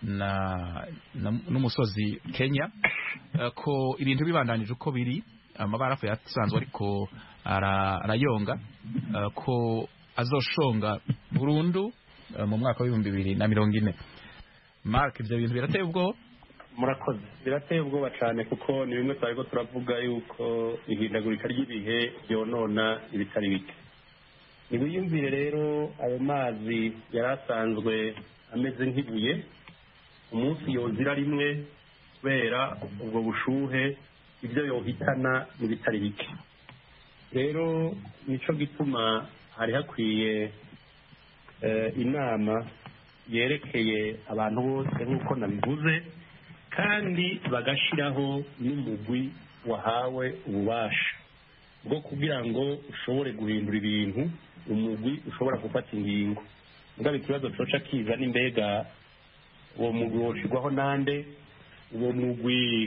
n'umusozi Kenya, ko ibintu bibandanije uko biri, amabarafu yasanzwe ariko arayonga, ko azoshonga burundu mu mwaka wa 2040. Mark, ivyo bintu birateye ubwoba? Murakoze. Birateye ubwoba cyane kuko ni bimwe twariko turavuga yuko ihindagurika ry'ibihe yonona ibitari bike. Nibiyumvire rero ayo mazi yarasanzwe ameze nk'ibuye, umunsi yozira rimwe kubera ubwo bushuhe ibyo yohitana mu bitari bike. Rero nico gituma hari hakwiye inama yerekeye abantu bose nk'uko nabivuze, kandi bagashiraho n'umugwi wahawe ububasha bwo kugira ngo ushobore guhindura ibintu, umugwi ushobora gufata ingingo. Mugabe ikibazo coca kiza n'imbega uwo mugwi woshirwaho nande, uwo mugwi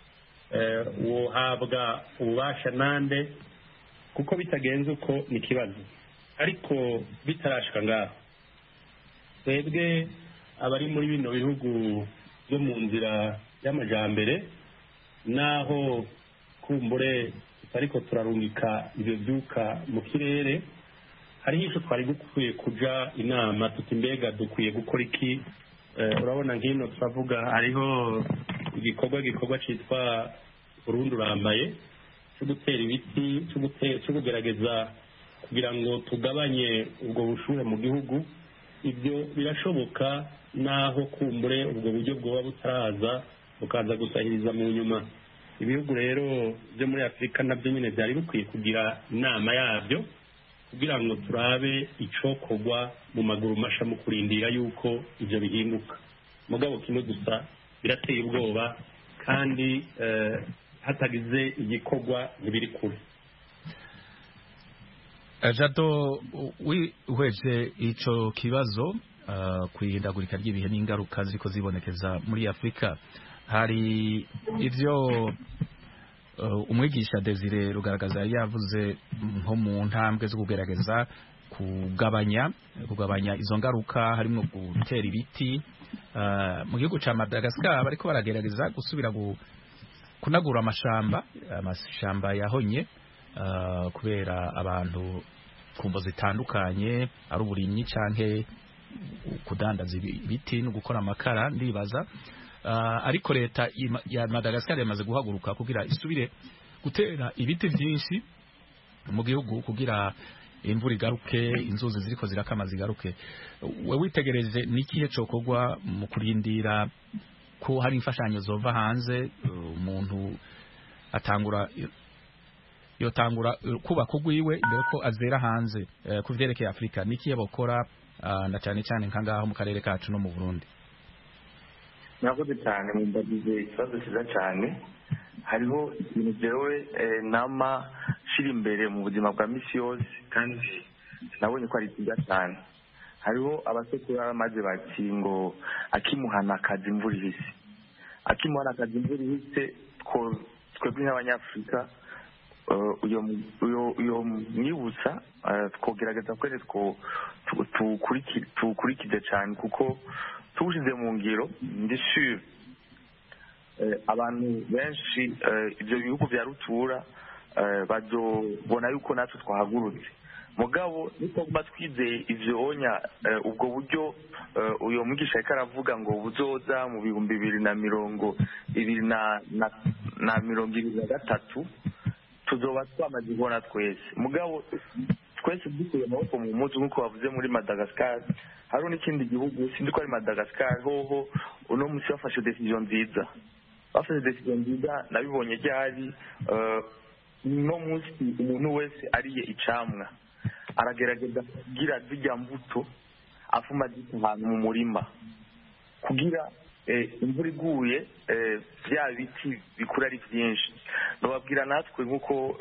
wohabwa ububasha nande, kuko bitagenze uko ni kibazo. Ariko bitarashika ngaho, twebwe abari muri bino bihugu byo mu nzira y'amajambere, naho kumbure ariko turarungika ibyo byuka mu kirere, hari icyo twari dukwiye kuja inama tuti mbega dukwiye gukora iki. Urabona nk'ino turavuga hariho igikorwa cyitwa Burundi urambaye cyo gutera ibiti, cyo kugerageza kugira ngo tugabanye ubwo bushuhe mu gihugu. Ibyo birashoboka naho kumbure ubwo buryo bwoba butaraza bukaza gusahiriza mu nyuma. Ibihugu rero byo muri Afrika nabyo nyine byari bikwiye kugira inama yabyo kugira ngo turabe icokorwa mu maguru masha mu kurindira yuko ibyo bihinduka. Mugabo kimwe gusa birateye ubwoba, kandi hatagize igikorwa ntibiri kure. Jado, wihweje ico kibazo kwihindagurika ry'ibihe n'ingaruka ziko zibonekeza muri Afrika. Hari ivyo umwigisha Desire Rugaragaza yari yavuze nko mu ntambwe zo kugerageza kugabanya izo ngaruka, harimo gutera ibiti mu gihugu ca Madagascar. Bariko baragerageza gusubira kunagura amashamba yahonye kubera abantu kumvo zitandukanye, ari uburimyi canke kudandaza ibiti no gukora amakara ndibaza. Ariko leta ya Madagascar yamaze guhaguruka kugira isubire gutera ibiti vyinshi mu gihugu kugira imvura igaruke, inzuzi ziriko zirakama zigaruke. We witegereje nikihe cokorwa mu kurindira ko hari imfashanyo zova hanze, umuntu yotangura kuba kugwiwe imbere ko azera hanze kuvyerekeye Afrika, nikihe bokora na cyane cyane nkangaho mu karere kacu no mu Burundi? Murakoze cyane, mumbagize ikibazo cyiza cyane. Hariho ibintu jewe nama shira imbere mu buzima bwa misi yose kandi nabonye ko ari byiza cyane. Hariho abasekuru bamaze bati ngo akimuhana akazi imvura ihise, akimuhana akazi imvura ihise. Twebwe nk'Abanyafurika uyo mwibutsa twogerageza kwere tukurikije cyane, kuko tuwushize mu ngiro ndi sure abantu benshi ibyo bihugu bya rutura bazobona yuko natwe twahagurutse. Mugabo niko kuba twizeye ivyo onya ubwo buryo uyo mwigisha ariko aravuga ngo buzoza mu 2023 tuzoba twamaze kubona twese. Mugabo twese dukuye amaboko mu muzi nk'uko bavuze muri Madagascar. Hari n'ikindi gihugu sindi ko ari Madagascar hoho uno musi bafashe decision nziza, nabibonye ryari no musi umuntu wese ariye icamwa aragerageza kugira zijya mbuto afuma ahantu mu murima kugira imvura iguye bya biti bikura ari byinshi. Nobabwira natwe nk'uko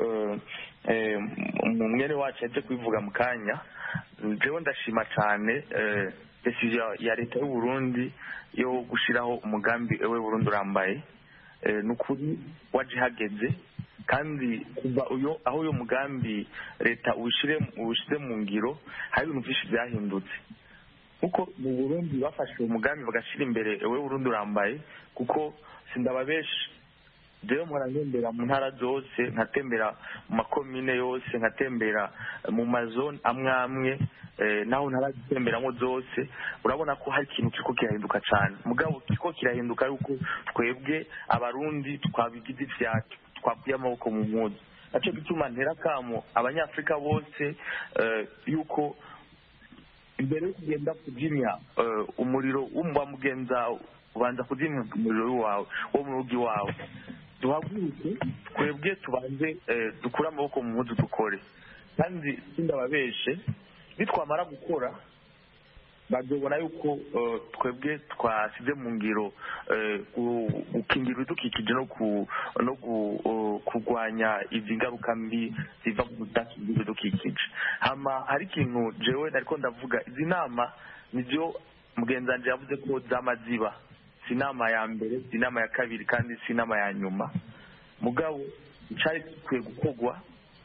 mwene wacu yaje kubivuga mu kanya, jewe ndashima cyane decision ya leta y'u Burundi yo gushiraho umugambi ewe Burundi urambaye. Nukuri waje hageze kandi kuva aho uyo mugambi leta ushire mu ngiro hari ibintu byinshi byahindutse. Kuko mu Burundi bafashe umugambi bagashira imbere ewe Burundi urambaye, kuko sindababesha jewe murangembera mu ntara zose, nkatembera mu makomine yose, nkatembera mu mazone amwe naho ntaratemberamo zose, urabona ko hari ikintu kiriko kirahinduka cyane. Mugabo kiriko kirahinduka yuko twebwe abarundi twabigize ivyacu, twakwiye amaboko mu mpuzu. Naco gituma ntera kamo Abanyafrika bose yuko imbere yo kugenda kuzimya umuriro w'umva mugenza ubanza kuzimya umuriro wawe wo mu rugi wawe. Duhaguruke twebwe tubanze dukura amaboko mu mpuzu dukore, kandi sindababeshe bitwamara gukora bazobona yuko twebwe twasize mu ngiro gukingira ibidukikije no kurwanya izi ngaruka mbi ziva mu kudakingira ibidukikije. Hama hari ikintu jewe nariko ndavuga, izi nama nivyo mugenzi wanje yavuze ko zama ziba, si inama ya mbere, si inama ya kabiri, kandi si inama ya nyuma. Mugabo icari gikwiye gukorwa,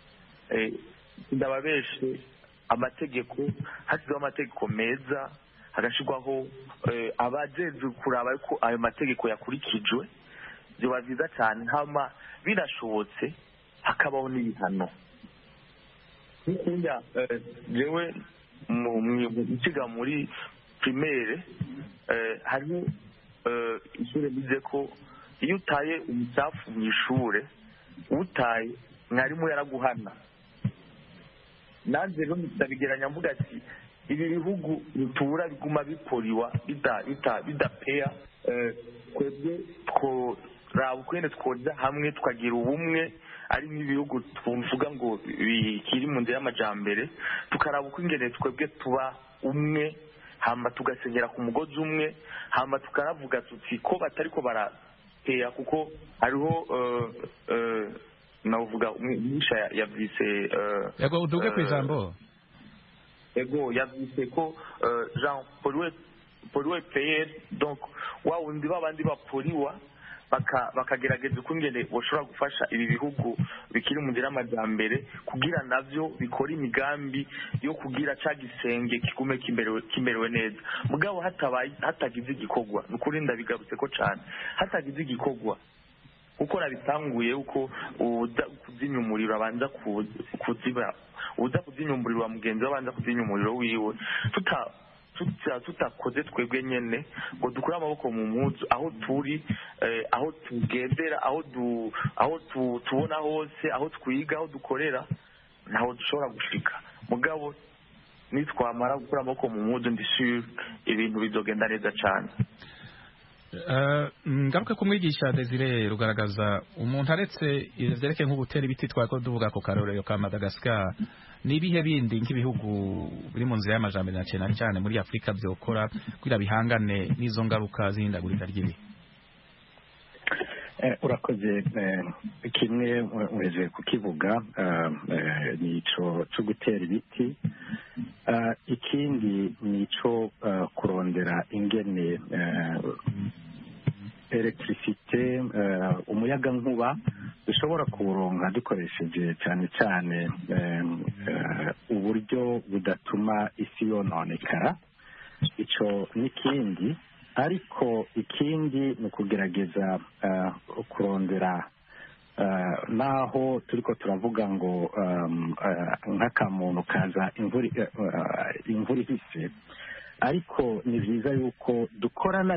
ndababeshe amategeko, hasizeho amategeko meza, hagashirwaho abajejwe kuraba yuko ayo mategeko yakurikijwe, vyoba vyiza cyane. Hama binashobotse hakabaho n'ibihano. Nk'ukunya jewe muciga muri primaire hariho ishure bize ko iyo utaye umucafu mu ishure utaye mwarimu yaraguhana. Nanze rero ndabigeranya mvuga ati ibi bihugu bitura biguma biporiwa bidapeya, twebwe tworaba ukwene twoza hamwe tukagira ubumwe, ari nk'ibihugu twumvuga ngo bikiri mu nzira y'amajambere, tukaraba uko ingene twebwe tuba umwe, hamba tugasenyera ku mugozi umwe, hamba tukaravuga tuti ko batariko barapeya, kuko hariho navuga umwisha yavyise yego uduge kwijambo ego yavuze ko jean poliwe peye donc wa wundi babandi bapoliwa bakagerageza ukungene bashobora gufasha ibi bihugu bikiri mu nzira y'amajyambere kugira navyo bikora imigambi yo kugira ca gisenge kigume kimerewe neza mugabo hatagize igikorwa nukuri ndabigarutse ko cane hatagize igikorwa kuko nabitanguye uko kuzimya umuriro abanza kuziba uza kuzimya umuriro wa mugenzi we abanza kuzimya umuriro wiwe tutakoze twebwe nyene ngo dukure amaboko mu mpuzu aho turi aho tugendera aho tubona hose aho twiga aho dukorera ntaho dushobora gushika mugabo nitwamara gukura amaboko mu mpuzu ndishyure ibintu bizogenda neza cane. Ngaruka ku mwigisha Desire rugaragaza umuntu aretse ivyerekeye nko gutera ibiti twako duvuga ko karorero ka Madagascar nibihe bindi nk'ibihugu biri mu nzira y'amajambere na cyane muri Afrika byokora kugira bihangane n'izo ngaruka zihindagurika ry'ibihe. Urakoze kimwe uheje kukivuga nico cyo gutera ibiti ikindi nico kurondera ingene electricité umuyaga nkuba dushobora kuronka dukoresheje cyane cyane uburyo budatuma isi yononekara ico n'ikindi ariko ikindi ni ukugerageza kurondera naho turiko turavuga ngo nk'akamuntu kaza imvura ihise ariko ni byiza yuko dukorana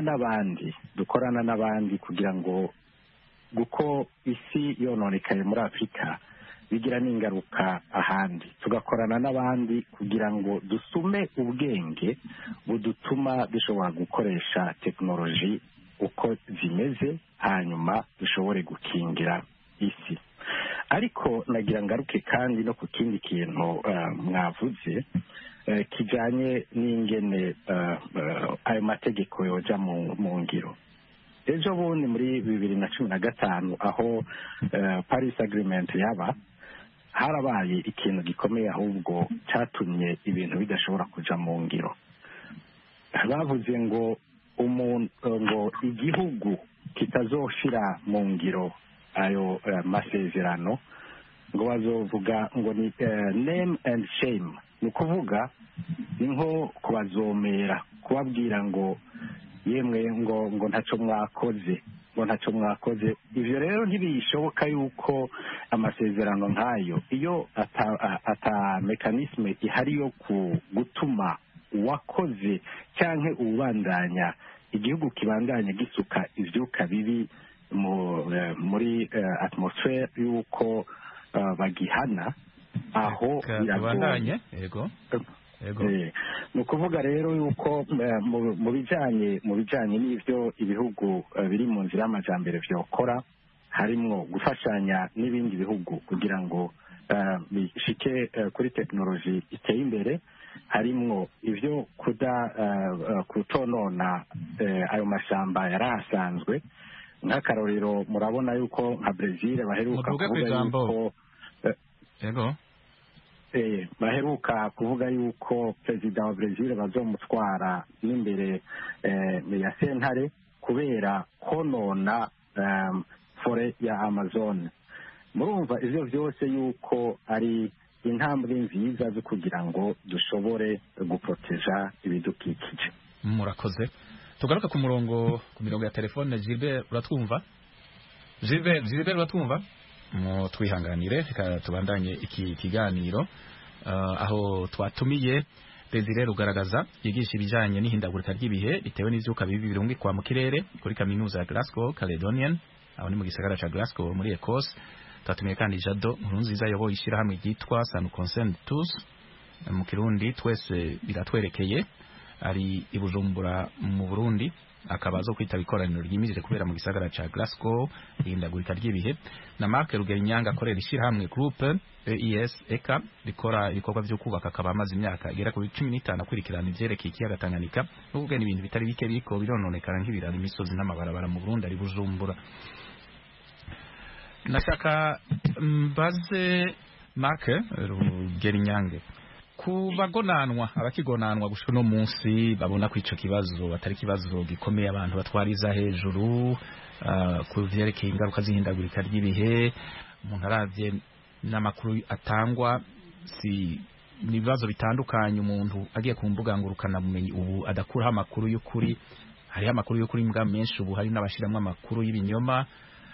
n'abandi kugira ngo kuko isi yononekaye muri Afurika bigira n'ingaruka ahandi tugakorana n'abandi kugira ngo dusume ubwenge budutuma dushobora gukoresha tekinoloji uko zimeze hanyuma dushobore gukingira isi ariko nagira ngaruke kandi no ku kindi kintu mwavuze kijanye n'ingene ayo mategeko yoja mu ngiro ejo bundi muri 2015 aho Paris Agreement yaba harabaye ikintu gikomeye ahubwo cyatumye ibintu bidashobora kuja mu ngiro bavuze ngo ngo igihugu kitazoshira mu ngiro ayo masezerano ngo bazovuga ngo ni name and shame ni ukuvuga ni nko kubazomera kubabwira ngo yemwe ngo ntacyo mwakoze ivyo rero ntibishoboka yuko amasezerano nk'ayo iyo ata mekanisme ihari yo gutuma uwakoze canke ubandanya igihugu kibandanya gisuka ivyuka bibi muri atmosphere yuko bagihana aho biragoranye yego ni ukuvuga rero yuko mu bijanye n'ivyo ibihugu biri mu nzira y'amajambere vyokora harimwo gufashanya n'ibindi bihugu kugira ngo bishike kuri tekinoloji iteye imbere harimwo ivyo kutonona ayo mashamba yari asanzwe nk'akarorero murabona yuko nka Brazil baheruka kuvuga yuko baheruka kuvuga yuko perezida wa Brazil bazomutwara n'imbere ya sentare kubera konona fore ya Amazon murumva ivyo vyose yuko ari intambwe nziza zo kugira ngo dushobore guproteja ibidukikije. Murakoze tugaruka ku mirongo ya telefone. Gilbert uratwumva? Gilbert uratwumva? Twihanganire reka tubandanye iki kiganiro aho twatumiye Desire rugaragaza yigisha ibijanye n'ihindagurika ry'ibihe bitewe n'ivyuka bibi birungikwa mu kirere kuri kaminuza ya Glasgow Caledonian aho ni mu gisagara ca Glasgow muri Ecosse. Twatumiye kandi Jado Nkurunziza yoboye ishirahamwe ryitwa San Concern Tous mu Kirundi twese biratwerekeye ari i Bujumbura mu Burundi akabazo kwitaba ikoraniro ryimije kubera mu gisagara ca Glasgow ihindagurika ry'ibihe na Mark Rugerinyanga akorera ishirahamwe groupe ESEK rikora ibikorwa byo kubaka akaba amaze imyaka igera kuri 15 akurikirana ivyerekeye ikiyaga Tanganyika n'ubwo n'ibintu bitari bike biko birononekana nk'ibiraro imisozi n'amabarabara mu Burundi ari Bujumbura. Nashaka mbaze Mark Rugerinyanga ku bagonanwa abakigonanwa gushika no munsi babona ko ico kibazo atari kibazo gikomeye abantu batwariza hejuru ku vyerekeye ingaruka z'ihindagurika ry'ibihe umuntu aravye n'amakuru atangwa si nibibazo bitandukanye umuntu agiye ku mbuga ngurukana bumenyi ubu adakuraho amakuru y'ukuri hari amakuru y'ukuri mbwa menshi ubu hari n'abashiramwe amakuru y'ibinyoma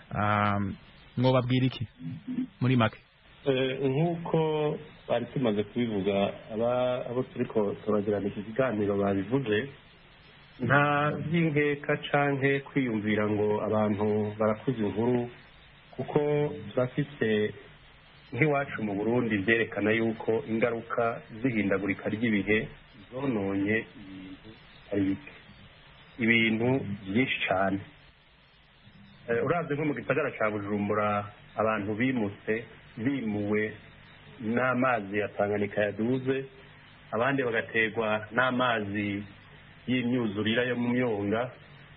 mwobabwira iki muri make nk'uko bari tumaze kubivuga abo turiko turagirana iki kiganiro babivuze nta by'inkeka canke kwiyumvira ngo abantu barakuze inkuru kuko turafise nk'iwacu mu Burundi byerekana yuko ingaruka z'ihindagurika ry'ibihe zononye ibintu ari bike ibintu byinshi cyane uravye nko mu gisagara ca Bujumbura abantu bimuwe n'amazi ya Tanganyika yaduze abandi bagategwa n'amazi y'imyuzurira yo mu myonga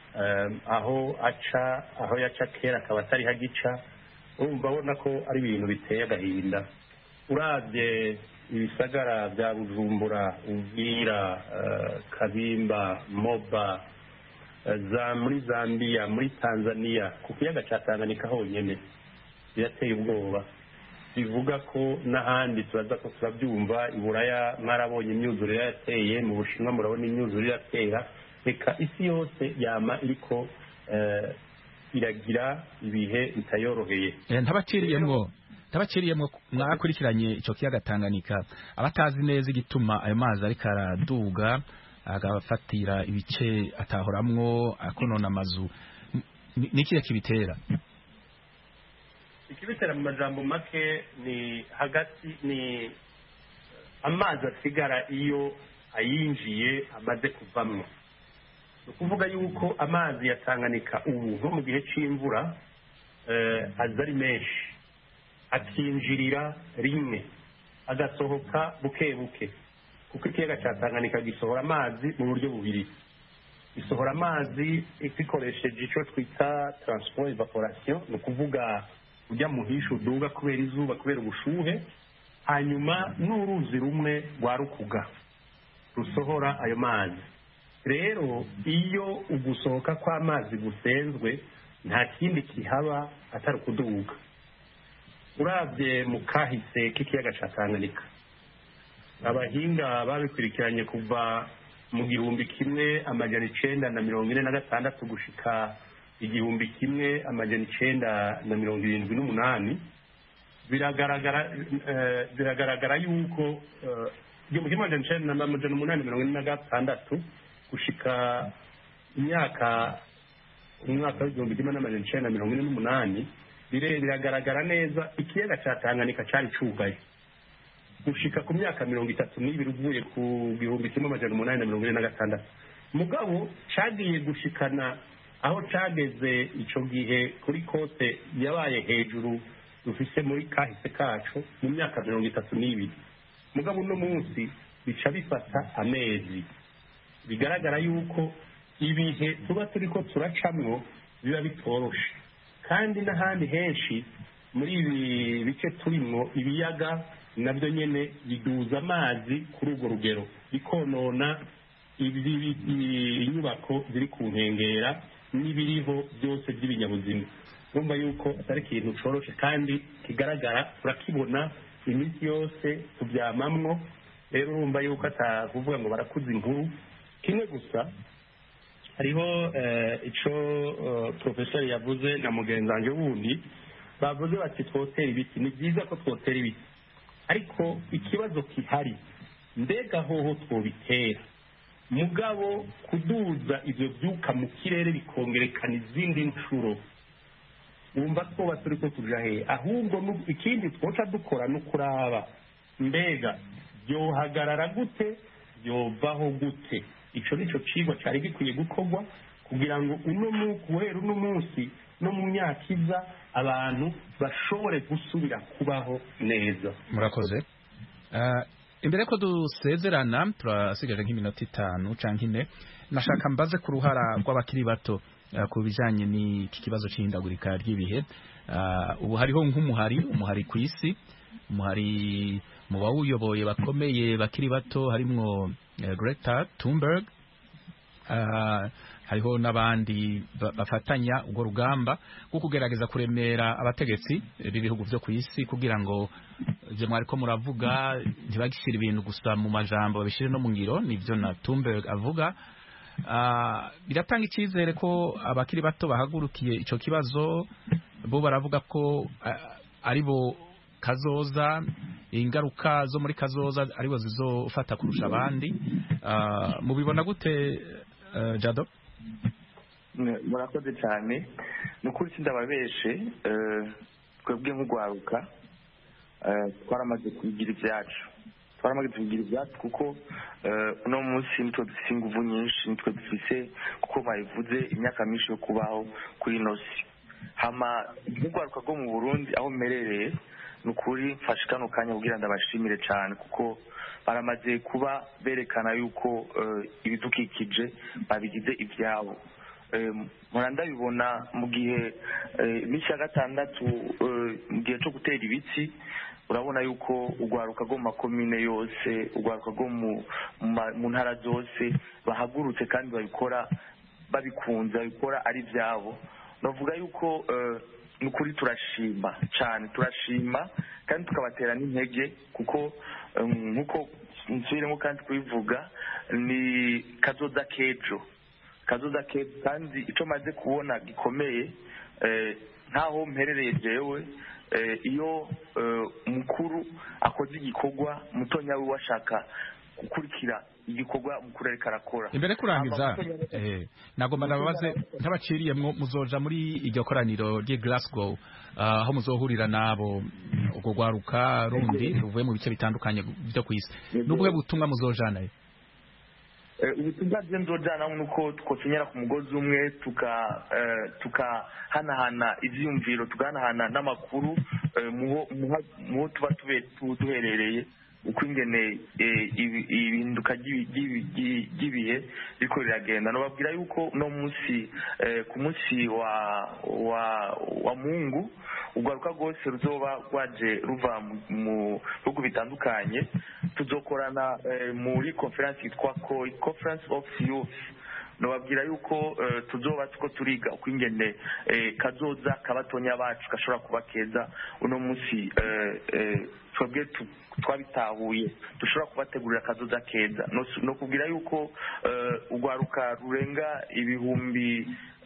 aho yaca kera akaba atari hagica urumva abona ko ari ibintu biteye agahinda uravye ibisagara bya Bujumbura Uvira Kabimba Moba muri Zambia muri Tanzania ku kiyaga ca Tanganyika honyene birateye ubwoba bivuga ko n'ahandi turaza ko turabyumva iburaya mwarabonye imyuzurire yateye mu Bushinwa murabona imyuzurire yatera reka isi yose yama iriko iragira ibihe bitayoroheye ntabaciriyemwo mwakurikiranye ico kiyaga Tanganyika abatazi neza igituma ayo mazi ariko araduga agafatira ibice atahoramwo akonona amazu nikiye kibitera ikibitera mu majambo make ni hagati ni amazi asigara iyo ayinjiye amaze kuvamwo ukuvuga yuko amazi ya Tanganyika ubu nko mu gihe c'imvura aza ari menshi akinjirira rimwe agasohoka buke buke kuko ikiyaga ca Tanganyika gisohora amazi mu buryo bubiri gisohora amazi gikoresheje ico twita transport evaporation ni ukuvuga ujya muhisha uduga kubera izuba kubera ubushuhe hanyuma n'uruzi rumwe rwa Rukuga rusohora ayo mazi rero iyo ugusohoka kw'amazi gusenzwe nta kindi kihaba atari kuduga uravye mu kahise k'ikiyaga ca Tanganyika abahinga babikurikiranye kuva mu 1946 gushika 1978 biragaragara yuko 1946 gushika umwaka w'1948 biragaragara neza ikiyaga ca Tanganyika cari cugaye gushika ku myaka 32 uvuye ku 1846 mugabo cagiye gushikana aho cageze ico gihe kuri kote yabaye hejuru dufise muri kahise kacu mu myaka 32 mugabo no munsi bica bifata amezi bigaragara yuko ibihe tuba turiko turacamwo biba bitoroshe kandi n'ahandi henshi muri ibi bice turimwo ibiyaga nabyo nyene biduza amazi kuri urwo rugero bikonona inyubako ziri ku nkengera n'ibiriho byose by'ibinyabuzima urumva yuko atari ikintu coroshe kandi kigaragara turakibona iminsi yose tubyamamwo rero urumva yuko atakuvuga ngo barakuza inkuru kimwe gusa hariho ico professeur yavuze na mugenzanje wundi bavuze bati twotera ibiti ni byiza ko twotera ibiti ariko ikibazo kihari mbega hoho twobitera mugabo kuduza ivyo byuka mu kirere bikongerekana izindi nshuro wumva twoba turiko tuja he ahubwo ikindi twoca dukora no kuraba mbega byohagarara gute byovaho gute ico nico cigwa cari gikwiye gukorwa kugira ngo guhera uno munsi no mu myaka iza abantu bashobore gusubira kubaho neza murakoze imbere ko dusezerana turasigaje nk'iminota 5 canke 4 nashaka mbaze ku ruhara rw'abakiri bato ku bijanye n'iki kibazo c'ihindagurika ry'ibihe ubu hariho nk'umuhari ku isi umuhari mu bawuyoboye bakomeye bakiri bato harimwo Greta Thunberg, hariho n'abandi bafatanya urwo rugamba rwo kugerageza kuremera abategetsi b'ibihugu byo ku isi kugira ngo je mwariko muravuga ntibagishira ibintu gusa mu majambo babishire no mu ngiro. Nivyo na Thunberg avuga. Biratanga icyizere ko abakiri bato bahagurukiye ico kibazo, bo baravuga ko aribo kazoza, ingaruka zo muri kazoza aribo zizofata kurusha abandi. Mubibona gute Jado? Murakoze cyane. Nukuri sindababeshe, twebwe nk'ugwaruka twaramaze kugira ibyacu kuko uno munsi nitwe dufise inguvu nyinshi, nitwe dufise kuko bayivuze imyaka myinshi yo kubaho kuri ino si. Hama nk'ugwaruka rwo mu Burundi aho mmerereye, nukuri mfashe kano kanya kugira ndabashimire cyane kuko baramaze kuba berekana yuko ibidukikije babigize ibyabo. Ndabibona mu gihe iminsi ya gatandatu mu gihe cyo gutera ibiti, urabona yuko ugwaruka rwo mu makomine yose, ugwaruka rwo mu ntara zose bahagurutse kandi babikora babikunze, babikora ari ibyabo. Navuga yuko nukuri turashima cyane, turashima kandi tukabatera n'intege kuko nkuko nsubiremo kandi kubivuga ni kazoza kejo kandi icyo maze kubona gikomeye ntaho mperereye jewe, iyo mukuru akoze igikorwa mutonya we washaka gukurikira igikorwa mukuru ariko arakora. Imbere kurangiza nagomba nababaze ntabaciriye muzoja muri iryo koraniro ry'i Glasgow, aho muzohurira nabo ubwo gwaruka rundi ruvuye mu bice bitandukanye byo ku isi. N'ubwo butumwa muzojanayo? Ubutumwa bw'inzojana nuko twokenyera ku mugozi umwe tukahanahana ivyiyumviro, tugahanahana n'amakuru muho tuba duherereye, uko ingene ibinduka ry'ibihe riko riragenda. Nobabwira yuko no munsi ku munsi wa Mungu ugwaruka rwose ruzoba rwaje ruva mu bihugu bitandukanye, tuzokorana muri conference yitwa Conference of Youth. Nobabwira yuko tuzoba tuko turiga uko ingene kazoza kabatonya bacu gashobora kuba keza. Uno munsi twebwe twabitahuye dushobora kubategurira kazoza keza. No kubwira yuko ugwaruka rurenga ibihumbi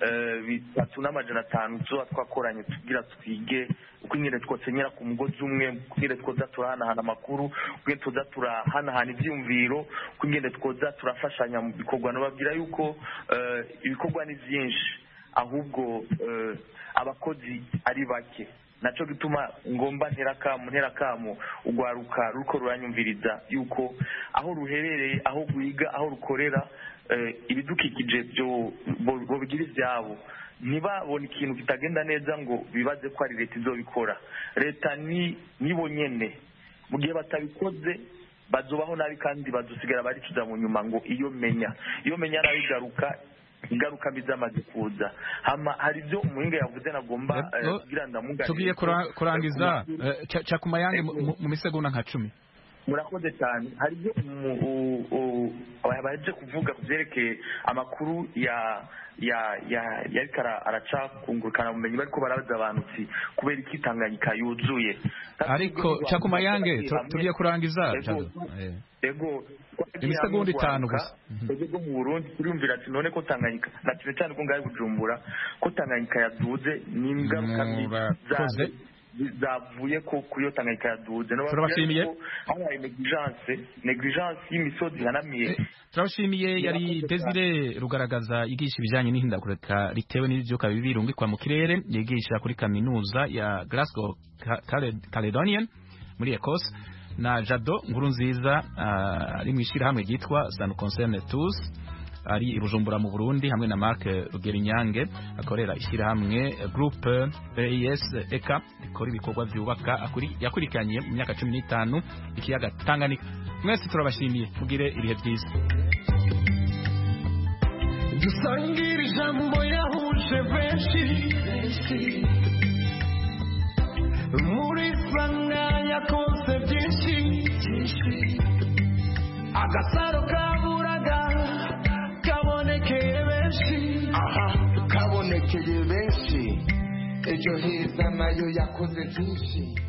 3,500 tuzoba twakoranye tugira twige uko ingene twosenyera ku mugozi umwe, kugira twoza turahanahana amakuru, kugira twoza turahanahana ivyumviro, uko ingene twoza turafashanya mu bikorwa. Nobabwira yuko ibikorwa ni vyinshi ahubwo abakozi ari bake. Naco gituma ngomba nterakamu ugwaruka ruko ruranyumviriza yuko aho ruherereye, aho guhiga, aho rukorera, ibidukikije byo bo bigira ivyabo. Ntibabona ikintu kitagenda neza ngo bibaze ko ari leta izobikora. Leta nibo nyene mu gihe batabikoze bazobaho nabi kandi bazosigara baricuza mu nyuma ngo iyo menya nabigaruka ingaruka bizamaze kuza. Hari ibyo umuhinga yavuze nagomba kugira ndamuganire. Tugiye kurangiza Cakuma yange mu misegonda nka 10. Murakoze cyane. Hari ibyo baje kuvuga kuvyerekeye amakuru yariko araca kungurukana bumenyi, bariko barabaza abantu kubera iki Tanganyika yuzuye. Ariko Cakuma yange tugiye kurangiza. Ego imisegonda 5 gusa. Ego mu Burundi turumvira ati none ko Tanganyika na cyane ko ngaye Bujumbura ko Tanganyika yaduze n'ingaruka zavuye ko kuyo Tanganyika yaduze. Turabashimiye. Habaye negligence y'imisozi hanamiye. Turabashimiye. Yari Desire Rugaragaza yigisha ibijanye n'ihindagurika ritewe n'ivyuka bibi birungikwa mu kirere, yigisha kuri kaminuza ya Glasgow Caledonian muri Ecosse, na Jado Nkurunziza ari mwishira hamwe ryitwa San Concerne Tous ari i Bujumbura mu Burundi, hamwe na Mark Rugerinyange akorera ishira hamwe Groupe ES Eka ikora ibikorwa vyubaka yakurikanye mu myaka 15 ikiyaga Tanganyika. Mwese turabashimiye, mugire ibihe byiza. Dusangira ijambo yahuje benshi muri sanganya yakoze byinshi agasaro kaburaga kabonekeye benshi kabonekeye benshi ejo heza nayo yakoze byinshi